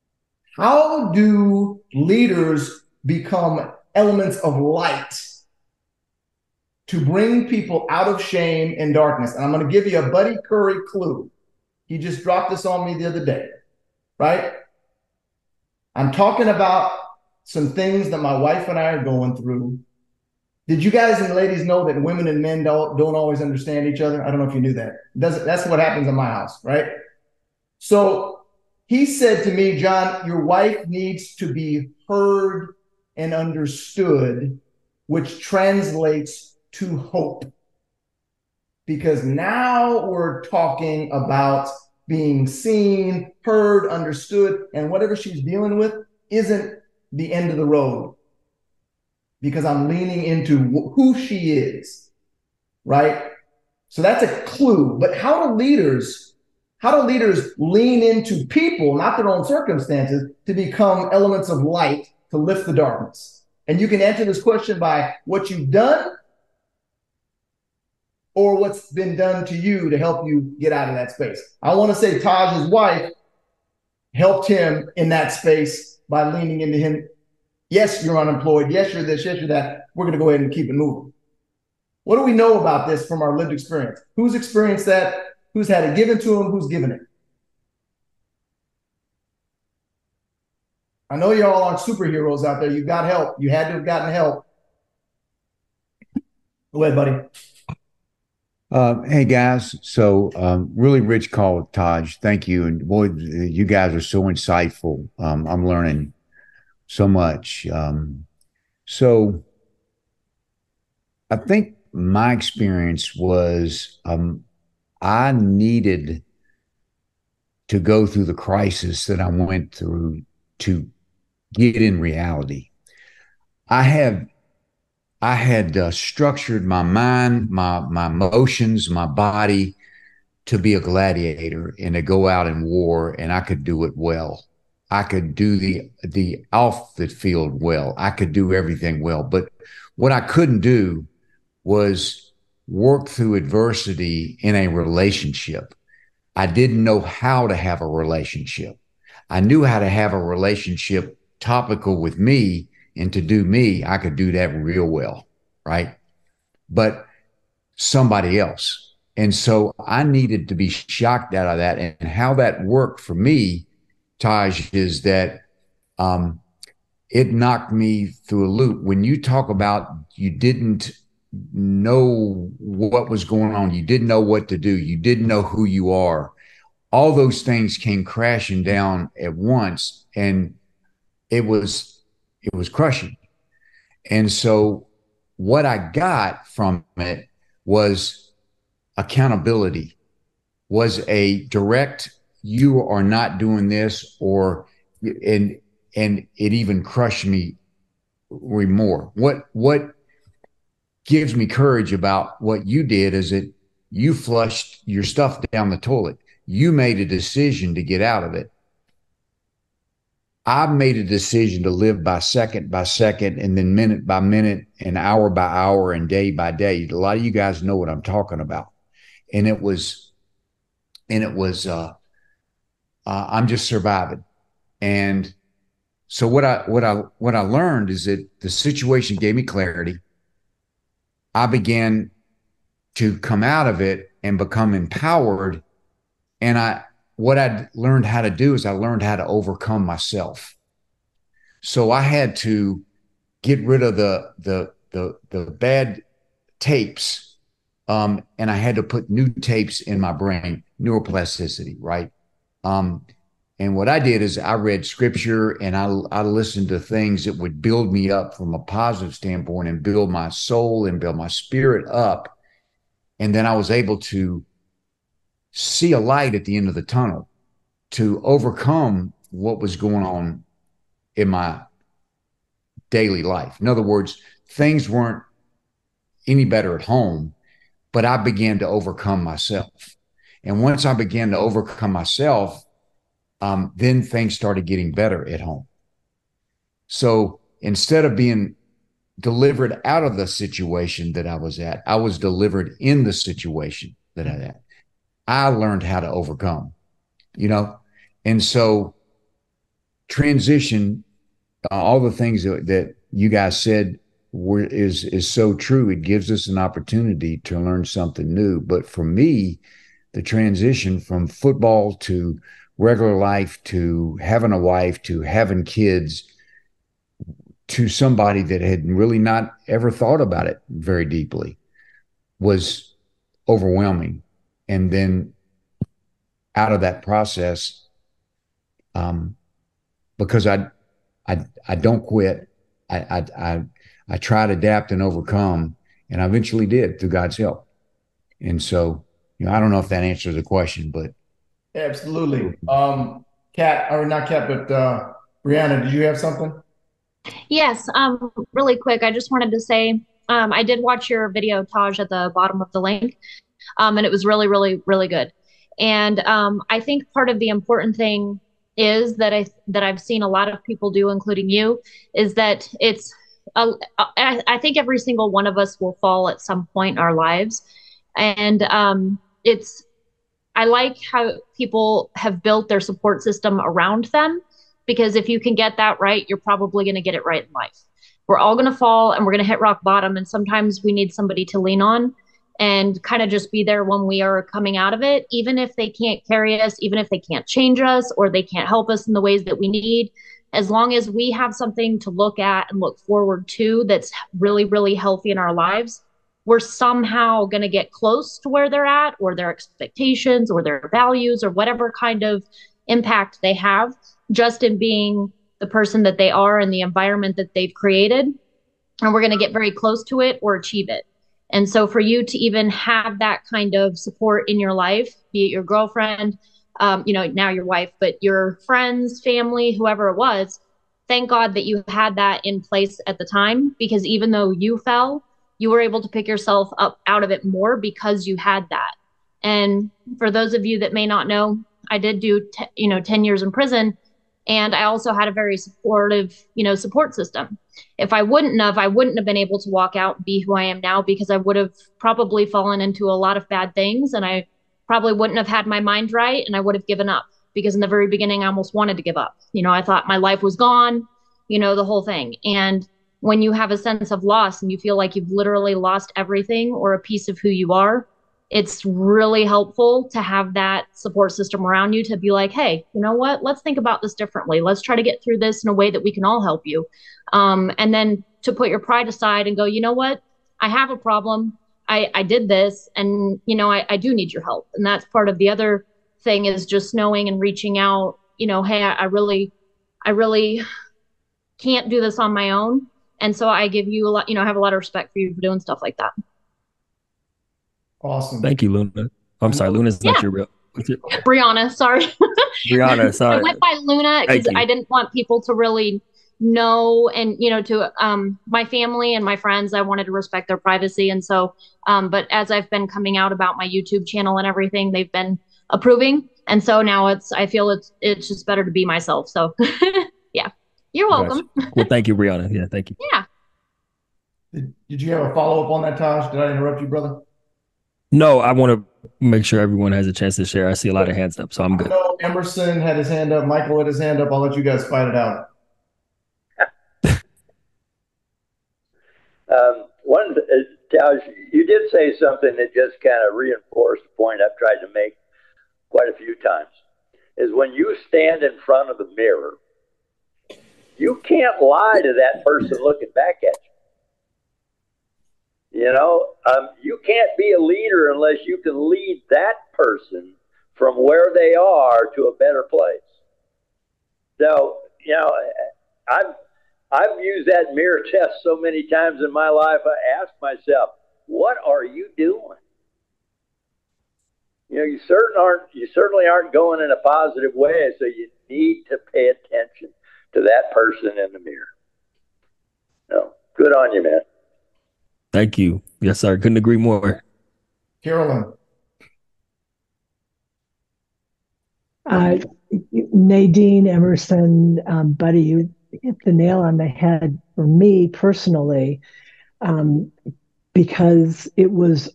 how do leaders become elements of light to bring people out of shame and darkness? And I'm going to give you a Buddy Curry clue. He just dropped this on me the other day, right? I'm talking about some things that my wife and I are going through. Did you guys and ladies know that women and men don't, don't always understand each other? I don't know if you knew that. Doesn't, that's what happens in my house, right? So he said to me, John, your wife needs to be heard and understood, which translates to hope. Because now we're talking about being seen, heard, understood, and whatever she's dealing with isn't the end of the road. Because I'm leaning into who she is, right? So that's a clue. But how do leaders, how do leaders lean into people, not their own circumstances, to become elements of light to lift the darkness? And you can answer this question by what you've done or what's been done to you to help you get out of that space. I want to say Taj's wife helped him in that space by leaning into him. Yes, you're unemployed. Yes, you're this. Yes, you're that. We're going to go ahead and keep it moving. What do we know about this from our lived experience? Who's experienced that? Who's had it given to him? Who's given it? I know y'all aren't superheroes out there. You got help. You had to have gotten help. Go ahead, buddy. Uh, hey guys, so um, really rich call with Taj. Thank you, and boy, you guys are so insightful. Um, I'm learning so much. Um, so I think my experience was um, I needed to go through the crisis that I went through to get in reality. I have I had uh, structured my mind, my my emotions, my body to be a gladiator and to go out in war, and I could do it well. I could do the the off the field well. I could do everything well. But what I couldn't do was work through adversity in a relationship. I didn't know how to have a relationship. I knew how to have a relationship topical with me, and to do me, I could do that real well, right? But somebody else. And so I needed to be shocked out of that. And how that worked for me, Taj, is that um, it knocked me through a loop. When you talk about you didn't know what was going on, you didn't know what to do, you didn't know who you are, all those things came crashing down at once, and it was it was crushing. And so what I got from it was accountability, was a direct, you are not doing this, or, and, and it even crushed me more. What, what gives me courage about what you did is that you flushed your stuff down the toilet. You made a decision to get out of it. I made a decision to live by second by second, and then minute by minute, and hour by hour, and day by day. A lot of you guys know what I'm talking about. And it was, and it was, uh, uh, I'm just surviving. And So what I what I what I learned is that the situation gave me clarity. I began to come out of it and become empowered. And I what I learned how to do is I learned how to overcome myself. So I had to get rid of the the the the bad tapes, um, and I had to put new tapes in my brain, neuroplasticity, right? Um, and what I did is I read scripture and I I listened to things that would build me up from a positive standpoint and build my soul and build my spirit up. And then I was able to see a light at the end of the tunnel to overcome what was going on in my daily life. In other words, things weren't any better at home, but I began to overcome myself. And once I began to overcome myself, um, then things started getting better at home. So instead of being delivered out of the situation that I was at, I was delivered in the situation that I had. I learned how to overcome, you know? And so transition, uh, all the things that, that you guys said were, is, is so true. It gives us an opportunity to learn something new. But for me, the transition from football to regular life to having a wife to having kids to somebody that had really not ever thought about it very deeply was overwhelming. And then out of that process, um, because I, I, I don't quit. I, I, I, I try to adapt and overcome, and I eventually did through God's help. And so, you know, I don't know if that answers the question, but absolutely. Um, Kat, or not Kat, but uh, Brianna, did you have something? Yes, um, really quick. I just wanted to say, um, I did watch your video, Taj, at the bottom of the link, um, and it was really, really, really good. And um, I think part of the important thing is that I that I've seen a lot of people do, including you, is that it's. Uh, I, I think every single one of us will fall at some point in our lives, and um, it's. I like how people have built their support system around them, because if you can get that right, you're probably going to get it right in life. We're all going to fall and we're going to hit rock bottom. And sometimes we need somebody to lean on and kind of just be there when we are coming out of it, even if they can't carry us, even if they can't change us or they can't help us in the ways that we need. As long as we have something to look at and look forward to that's really, really healthy in our lives, we're somehow going to get close to where they're at, or their expectations or their values or whatever kind of impact they have, just in being the person that they are and the environment that they've created. And we're going to get very close to it or achieve it. And so for you to even have that kind of support in your life, be it your girlfriend, um, you know, now your wife, but your friends, family, whoever it was, thank God that you had that in place at the time, because even though you fell, you were able to pick yourself up out of it more because you had that. And for those of you that may not know, I did do, t- you know, ten years in prison. And I also had a very supportive, you know, support system. If I wouldn't have, I wouldn't have been able to walk out and be who I am now, because I would have probably fallen into a lot of bad things, and I probably wouldn't have had my mind right, and I would have given up, because in the very beginning, I almost wanted to give up. You know, I thought my life was gone, you know, the whole thing. And when you have a sense of loss and you feel like you've literally lost everything or a piece of who you are, it's really helpful to have that support system around you to be like, hey, you know what? Let's think about this differently. Let's try to get through this in a way that we can all help you. Um, and then to put your pride aside and go, you know what? I have a problem. I, I did this, and, you know, I, I do need your help. And that's part of the other thing, is just knowing and reaching out, you know, hey, I, I really, I really can't do this on my own. And so I give you a lot, you know, I have a lot of respect for you for doing stuff like that. Awesome. Thank you, Luna. I'm sorry, Luna's Yeah. not your real. what's your- Brianna, sorry. Brianna, I sorry. went by Luna Thank because you. I didn't want people to really know, and, you know, to um, my family and my friends, I wanted to respect their privacy. And so, um, but as I've been coming out about my YouTube channel and everything, they've been approving. And so now it's, I feel it's, it's just better to be myself. So yeah, you're welcome. Gotcha. Well, thank you, Brianna. Yeah, thank you. Yeah. Did, did you have a follow up on that, Taj? Did I interrupt you, brother? No, I want to make sure everyone has a chance to share. I see a lot of hands up, so I'm I good. know Emerson had his hand up. Michael had his hand up. I'll let you guys fight it out. one, uh, you did say something that just kind of reinforced a point I've tried to make quite a few times, is when you stand in front of the mirror, you can't lie to that person looking back at you. You know, um, you can't be a leader unless you can lead that person from where they are to a better place. So, you know, I've, I've used that mirror test so many times in my life. I ask myself, what are you doing? You know, you certain aren't, you certainly aren't going in a positive way. So you need to pay attention to that person in the mirror. No, good on you, man. Thank you. Yes, sir. Couldn't agree more. Carolyn. Uh, Nadine Emerson, um, buddy, you hit the nail on the head for me personally, um, because it was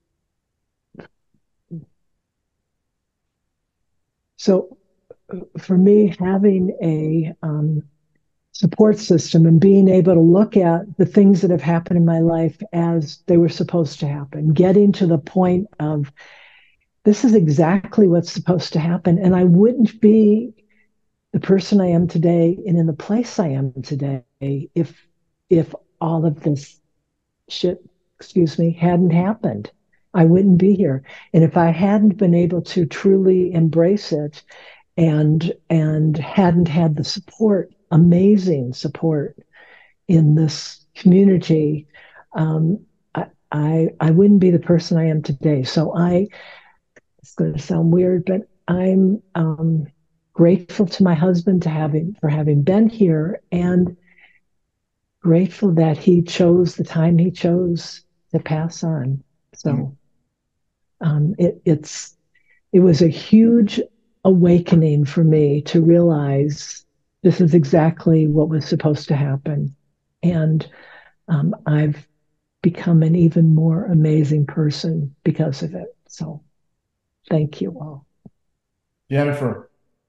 so for me having a um, support system and being able to look at the things that have happened in my life as they were supposed to happen, getting to the point of this is exactly what's supposed to happen. And I wouldn't be the person I am today and in the place I am today if if all of this shit, excuse me, hadn't happened. I wouldn't be here. And if I hadn't been able to truly embrace it and and hadn't had the support, amazing support in this community, um, I, I I wouldn't be the person I am today. So I, it's going to sound weird, but I'm um, grateful to my husband to having for having been here, and grateful that he chose the time he chose to pass on. So um, it, it's it was a huge awakening for me to realize this is exactly what was supposed to happen, and um, I've become an even more amazing person because of it. So thank you all. Jennifer.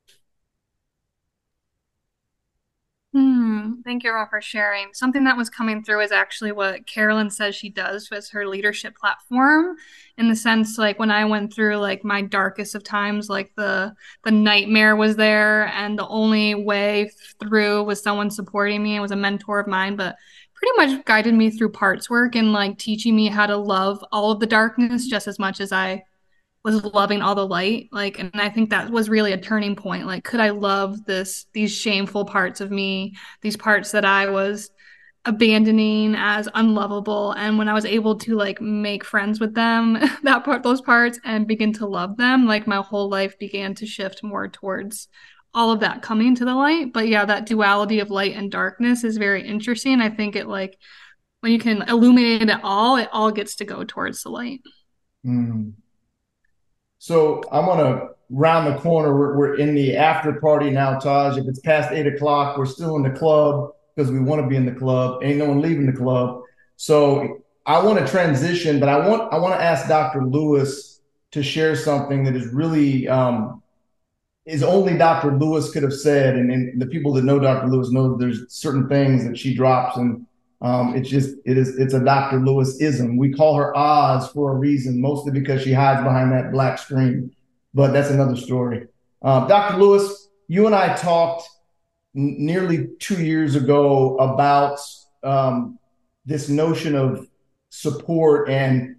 Hmm. Thank you all for sharing. Something that was coming through is actually what Carolyn says she does with her leadership platform, in the sense, like when I went through like my darkest of times, like the the nightmare was there, and the only way through was someone supporting me. It was a mentor of mine, but pretty much guided me through parts work and like teaching me how to love all of the darkness just as much as I was loving all the light. Like, and I think that was really a turning point. Like, could I love this, these shameful parts of me, these parts that I was abandoning as unlovable? And when I was able to like make friends with them, that part, those parts, and begin to love them, like my whole life began to shift more towards all of that coming to the light. But yeah, that duality of light and darkness is very interesting. I think it like, when you can illuminate it all, it all gets to go towards the light. Mm. So I'm going to round the corner. We're, we're in the after party now, Taj. If it's past eight o'clock, we're still in the club because we want to be in the club. Ain't no one leaving the club. So I want to transition, but I want I want to ask Doctor Lewis to share something that is really um, is only Doctor Lewis could have said. And, and the people that know Doctor Lewis know that there's certain things that she drops, and Um, it's just, it is, it's a Doctor Lewis-ism. We call her Oz for a reason, mostly because she hides behind that black screen, but that's another story. Uh, Doctor Lewis, you and I talked n- nearly two years ago about um, this notion of support and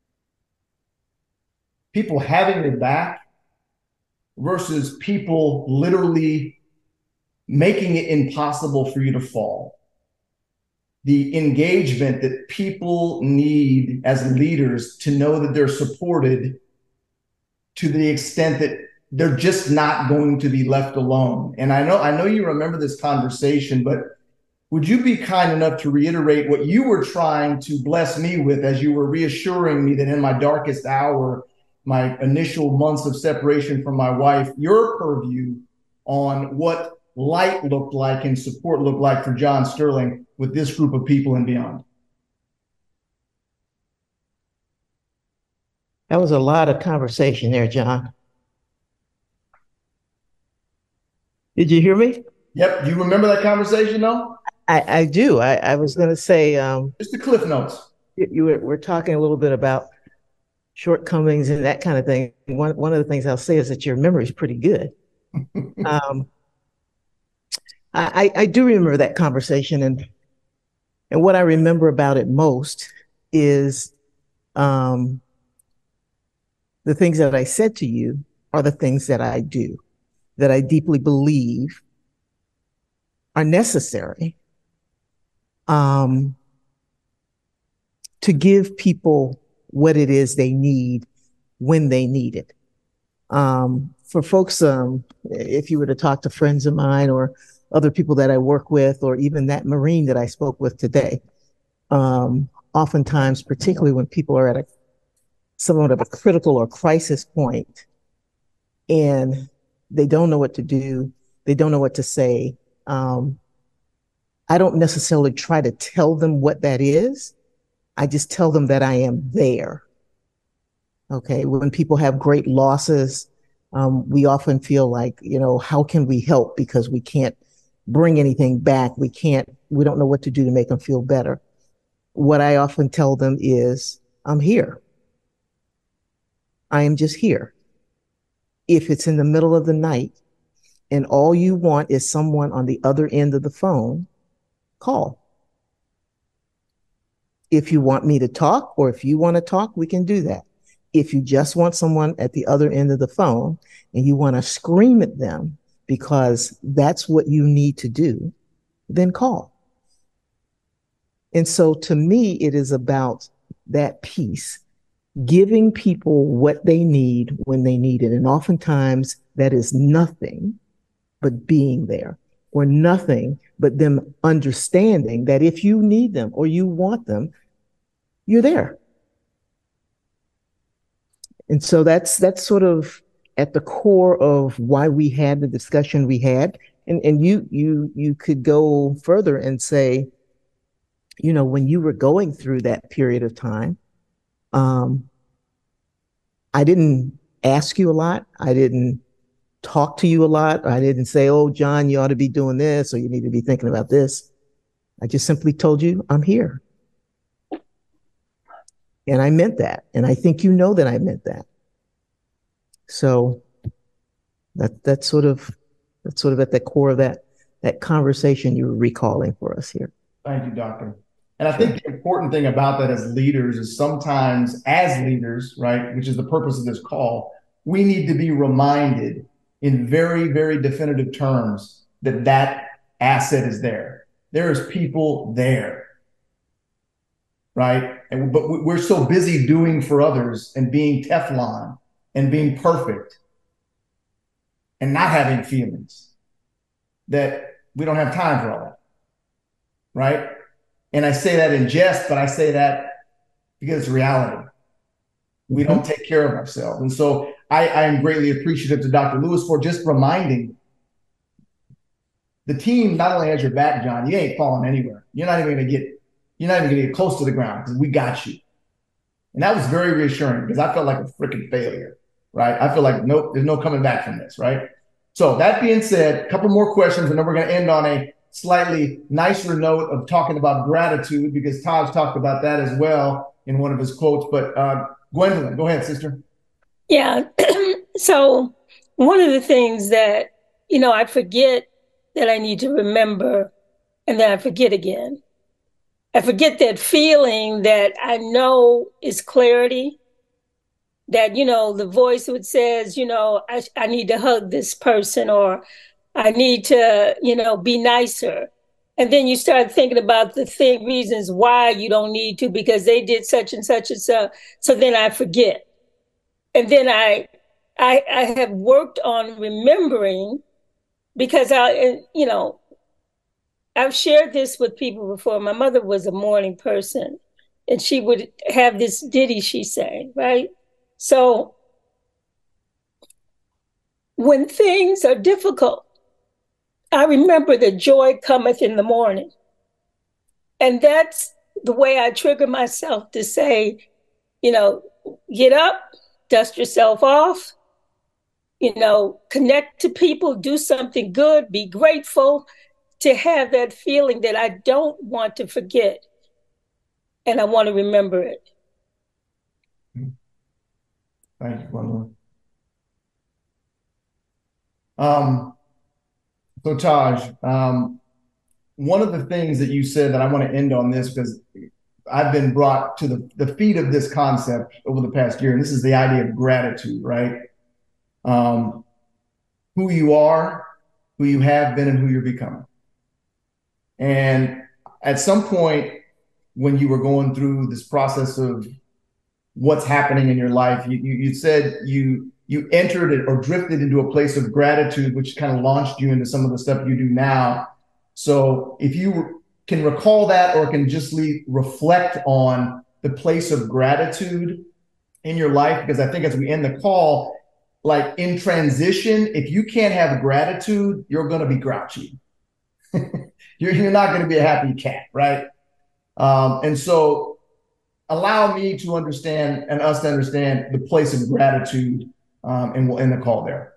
people having your back versus people literally making it impossible for you to fall. The engagement that people need as leaders to know that they're supported to the extent that they're just not going to be left alone. And I know, I know you remember this conversation, but would you be kind enough to reiterate what you were trying to bless me with as you were reassuring me that in my darkest hour, my initial months of separation from my wife, your purview on what light looked like and support looked like for John Sterling with this group of people and beyond? That was a lot of conversation there, John. Did you hear me? Yep. Do you remember that conversation though? I, I do. I, I was going to say, um, just the cliff notes. you, you were, we're talking a little bit about shortcomings and that kind of thing. One one of the things I'll say is that your memory is pretty good. um, I, I do remember that conversation, and and what I remember about it most is um, the things that I said to you are the things that I do, that I deeply believe are necessary um, to give people what it is they need when they need it. Um, for folks, um, if you were to talk to friends of mine or other people that I work with, or even that Marine that I spoke with today, um, oftentimes, particularly when people are at a somewhat of a critical or crisis point and they don't know what to do, they don't know what to say, um, I don't necessarily try to tell them what that is. I just tell them that I am there. Okay, when people have great losses, um, we often feel like, you know, how can we help, because we can't bring anything back. We can't, we don't know what to do to make them feel better. What I often tell them is, I'm here. I am just here. If it's in the middle of the night and all you want is someone on the other end of the phone, call. If you want me to talk, or if you want to talk, we can do that. If you just want someone at the other end of the phone and you want to scream at them because that's what you need to do, then call. And so to me, it is about that piece, giving people what they need when they need it. And oftentimes that is nothing but being there, or nothing but them understanding that if you need them or you want them, you're there. And so that's that's sort of at the core of why we had the discussion we had. And and you you you could go further and say, you know, when you were going through that period of time, um, I didn't ask you a lot. I didn't talk to you a lot. I didn't say, oh, John, you ought to be doing this, or you need to be thinking about this. I just simply told you, I'm here. And I meant that. And I think you know that I meant that. So that that's sort of that's sort of at the core of that that conversation you were recalling for us here. Thank you, Doctor. And I think the important thing about that as leaders is sometimes as leaders, right, which is the purpose of this call, we need to be reminded in very, very definitive terms that that asset is there. There is people there. Right? And, but we're so busy doing for others and being Teflon and being perfect and not having feelings that we don't have time for all that. Right? And I say that in jest, but I say that because it's reality. We don't take care of ourselves. And so I, I am greatly appreciative to Doctor Lewis for just reminding the team not only has your back, John, you ain't falling anywhere. You're not even going to get You're not even going to get close to the ground because we got you. And that was very reassuring because I felt like a freaking failure, right? I feel like, nope, there's no coming back from this, right? So that being said, a couple more questions, and then we're going to end on a slightly nicer note of talking about gratitude, because Taj talked about that as well in one of his quotes. But uh, Gwendolyn, go ahead, sister. Yeah. So one of the things that, you know, I forget that I need to remember, and then I forget again. I forget that feeling that I know is clarity, that, you know, the voice that says, you know, I, I need to hug this person, or I need to, you know, be nicer. And then you start thinking about the thing, reasons why you don't need to, because they did such and such and so. So then I forget. And then I, I, I have worked on remembering, because I, you know, I've shared this with people before. My mother was a morning person, and she would have this ditty she sang, right? So when things are difficult, I remember that joy cometh in the morning. And that's the way I trigger myself to say, you know, get up, dust yourself off, you know, connect to people, do something good, be grateful, to have that feeling that I don't want to forget. and I want to remember it. Thank you, Gwendolyn. Um, so Taj, um, one of the things that you said that I want to end on this, because I've been brought to the, the feet of this concept over the past year, and this is the idea of gratitude, right? Um, who you are, who you have been, and who you're becoming. And at some point when you were going through this process of what's happening in your life, you, you, you said you you entered it or drifted into a place of gratitude, which kind of launched you into some of the stuff you do now. So if you can recall that, or can just leave, reflect on the place of gratitude in your life, because I think as we end the call, like in transition, if you can't have gratitude, you're going to be grouchy. you're, you're not going to be a happy cat, right? Um, and so allow me to understand and us to understand the place of gratitude, um, and we'll end the call there.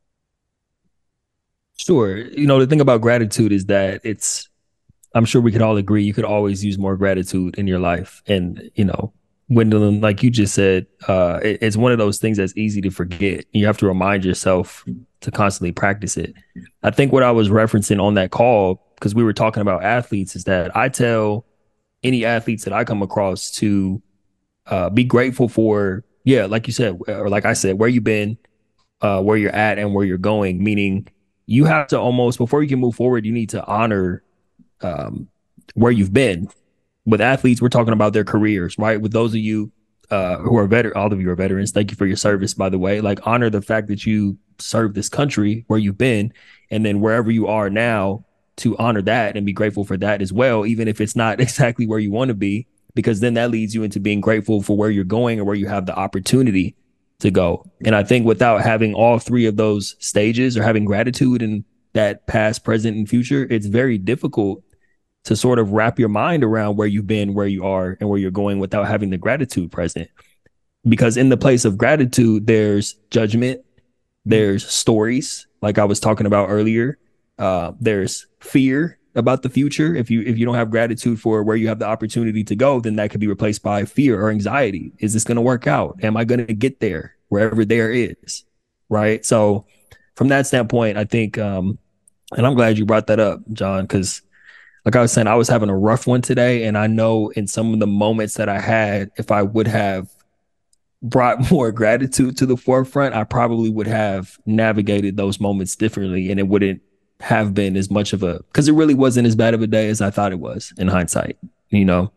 Sure. You know, the thing about gratitude is that it's, I'm sure we could all agree, you could always use more gratitude in your life. And, you know, Gwendolyn, like you just said, uh, it, it's one of those things that's easy to forget. You have to remind yourself to constantly practice it. I think what I was referencing on that call, because we were talking about athletes, is that I tell any athletes that I come across to uh, be grateful for, yeah, like you said, or like I said, where you've been, uh, where you're at, and where you're going. Meaning you have to almost, before you can move forward, you need to honor um, where you've been. With athletes, we're talking about their careers, right? With those of you uh, who are veterans, all of you are veterans. Thank you for your service, by the way. Like, honor the fact that you served this country, where you've been, and then wherever you are now, to honor that and be grateful for that as well, even if it's not exactly where you want to be, because then that leads you into being grateful for where you're going or where you have the opportunity to go. And I think without having all three of those stages, or having gratitude in that past, present, and future, it's very difficult to sort of wrap your mind around where you've been, where you are, and where you're going without having the gratitude present. Because in the place of gratitude, there's judgment, there's stories, like I was talking about earlier. Uh, there's fear about the future. If you if you don't have gratitude for where you have the opportunity to go, then that could be replaced by fear or anxiety. Is this going to work out? Am I going to get there, wherever there is? Right. So from that standpoint, I think, um, and I'm glad you brought that up, John, because like I was saying, I was having a rough one today. And I know in some of the moments that I had, if I would have brought more gratitude to the forefront, I probably would have navigated those moments differently, and it wouldn't have been as much of a, because it really wasn't as bad of a day as I thought it was in hindsight, you know?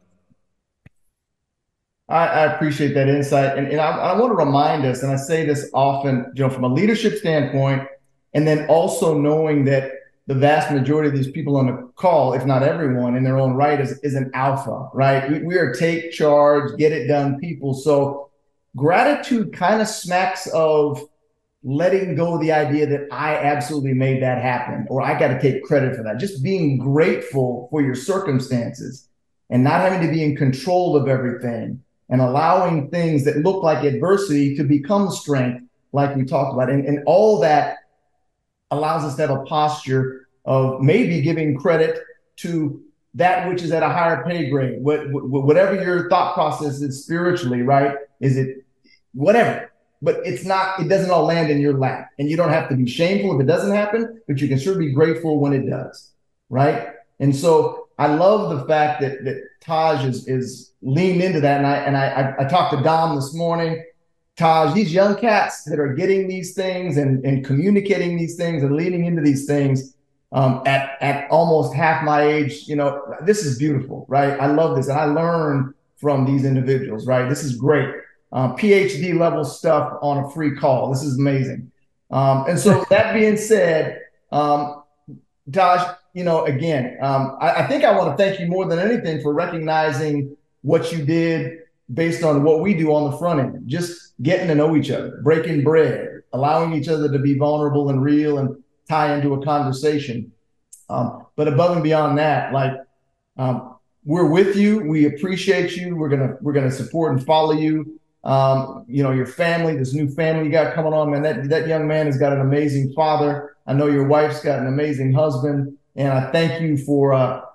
I, I appreciate that insight. And, and I, I want to remind us, and I say this often, you know, from a leadership standpoint, and then also knowing that the vast majority of these people on the call, if not everyone in their own right, is, is an alpha, right? We, we are take charge, get it done people. So gratitude kind of smacks of letting go of the idea that I absolutely made that happen, or I got to take credit for that. Just being grateful for your circumstances and not having to be in control of everything, and allowing things that look like adversity to become strength, like we talked about. And, and all that allows us to have a posture of maybe giving credit to that which is at a higher pay grade, what, whatever your thought process is spiritually, right? Is it whatever? But it's not, it doesn't all land in your lap, and you don't have to be shameful if it doesn't happen, but you can sure be grateful when it does. Right. And so I love the fact that, that Taj is, is leaned into that. And I, and I, I, I talked to Dom this morning. Taj, these young cats that are getting these things and, and communicating these things and leaning into these things um, at, at almost half my age, you know, this is beautiful, right? I love this. And I learn from these individuals, right? This is great. Uh, PhD level stuff on a free call. This is amazing. Um, and so that being said, um, Taj, you know, again, um, I, I think I want to thank you more than anything for recognizing what you did based on what we do on the front end, just getting to know each other, breaking bread, allowing each other to be vulnerable and real and tie into a conversation. Um, but above and beyond that, like, um, we're with you. We appreciate you. We're going to, we're going to support and follow you. Um, you know, your family, this new family you got coming on, man, that, that young man has got an amazing father. I know your wife's got an amazing husband, and I thank you for, uh,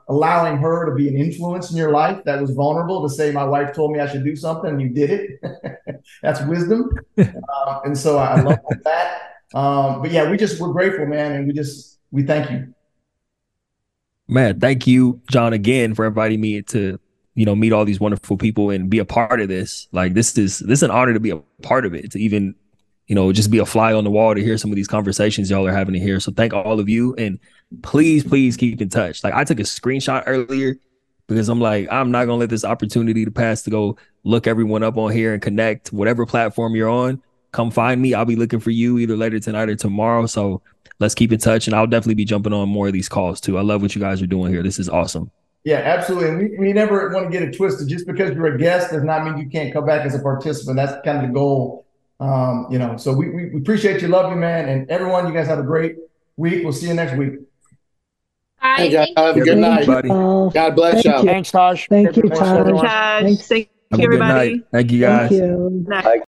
allowing her to be an influence in your life that was vulnerable to say, my wife told me I should do something and you did it. That's wisdom. uh, and so I love that. Um, but yeah, we just, we're grateful, man. And we just, we thank you. Man, thank you, John, again for inviting me to, you know, meet all these wonderful people and be a part of this. Like this is, this is an honor to be a part of it, to even, you know, just be a fly on the wall to hear some of these conversations y'all are having to hear. So thank all of you. And please, please keep in touch. Like I took a screenshot earlier because I'm like, I'm not going to let this opportunity to pass to go look everyone up on here and connect. Whatever platform you're on, come find me. I'll be looking for you either later tonight or tomorrow. So let's keep in touch. And I'll definitely be jumping on more of these calls too. I love what you guys are doing here. This is awesome. Yeah, absolutely. And we, we never want to get it twisted. Just because you're a guest does not mean you can't come back as a participant. That's kind of the goal. Um, you know, so we, we, we appreciate you. Love you, man. And everyone, you guys have a great week. We'll see you next week. Hey, guys, have a good night. God bless you. Thanks, Tosh. Thank you, Thanks, Tosh. everyone. Tosh. Thanks. Thank Have you, a good everybody. night. Thank you, guys. Thank you. Night.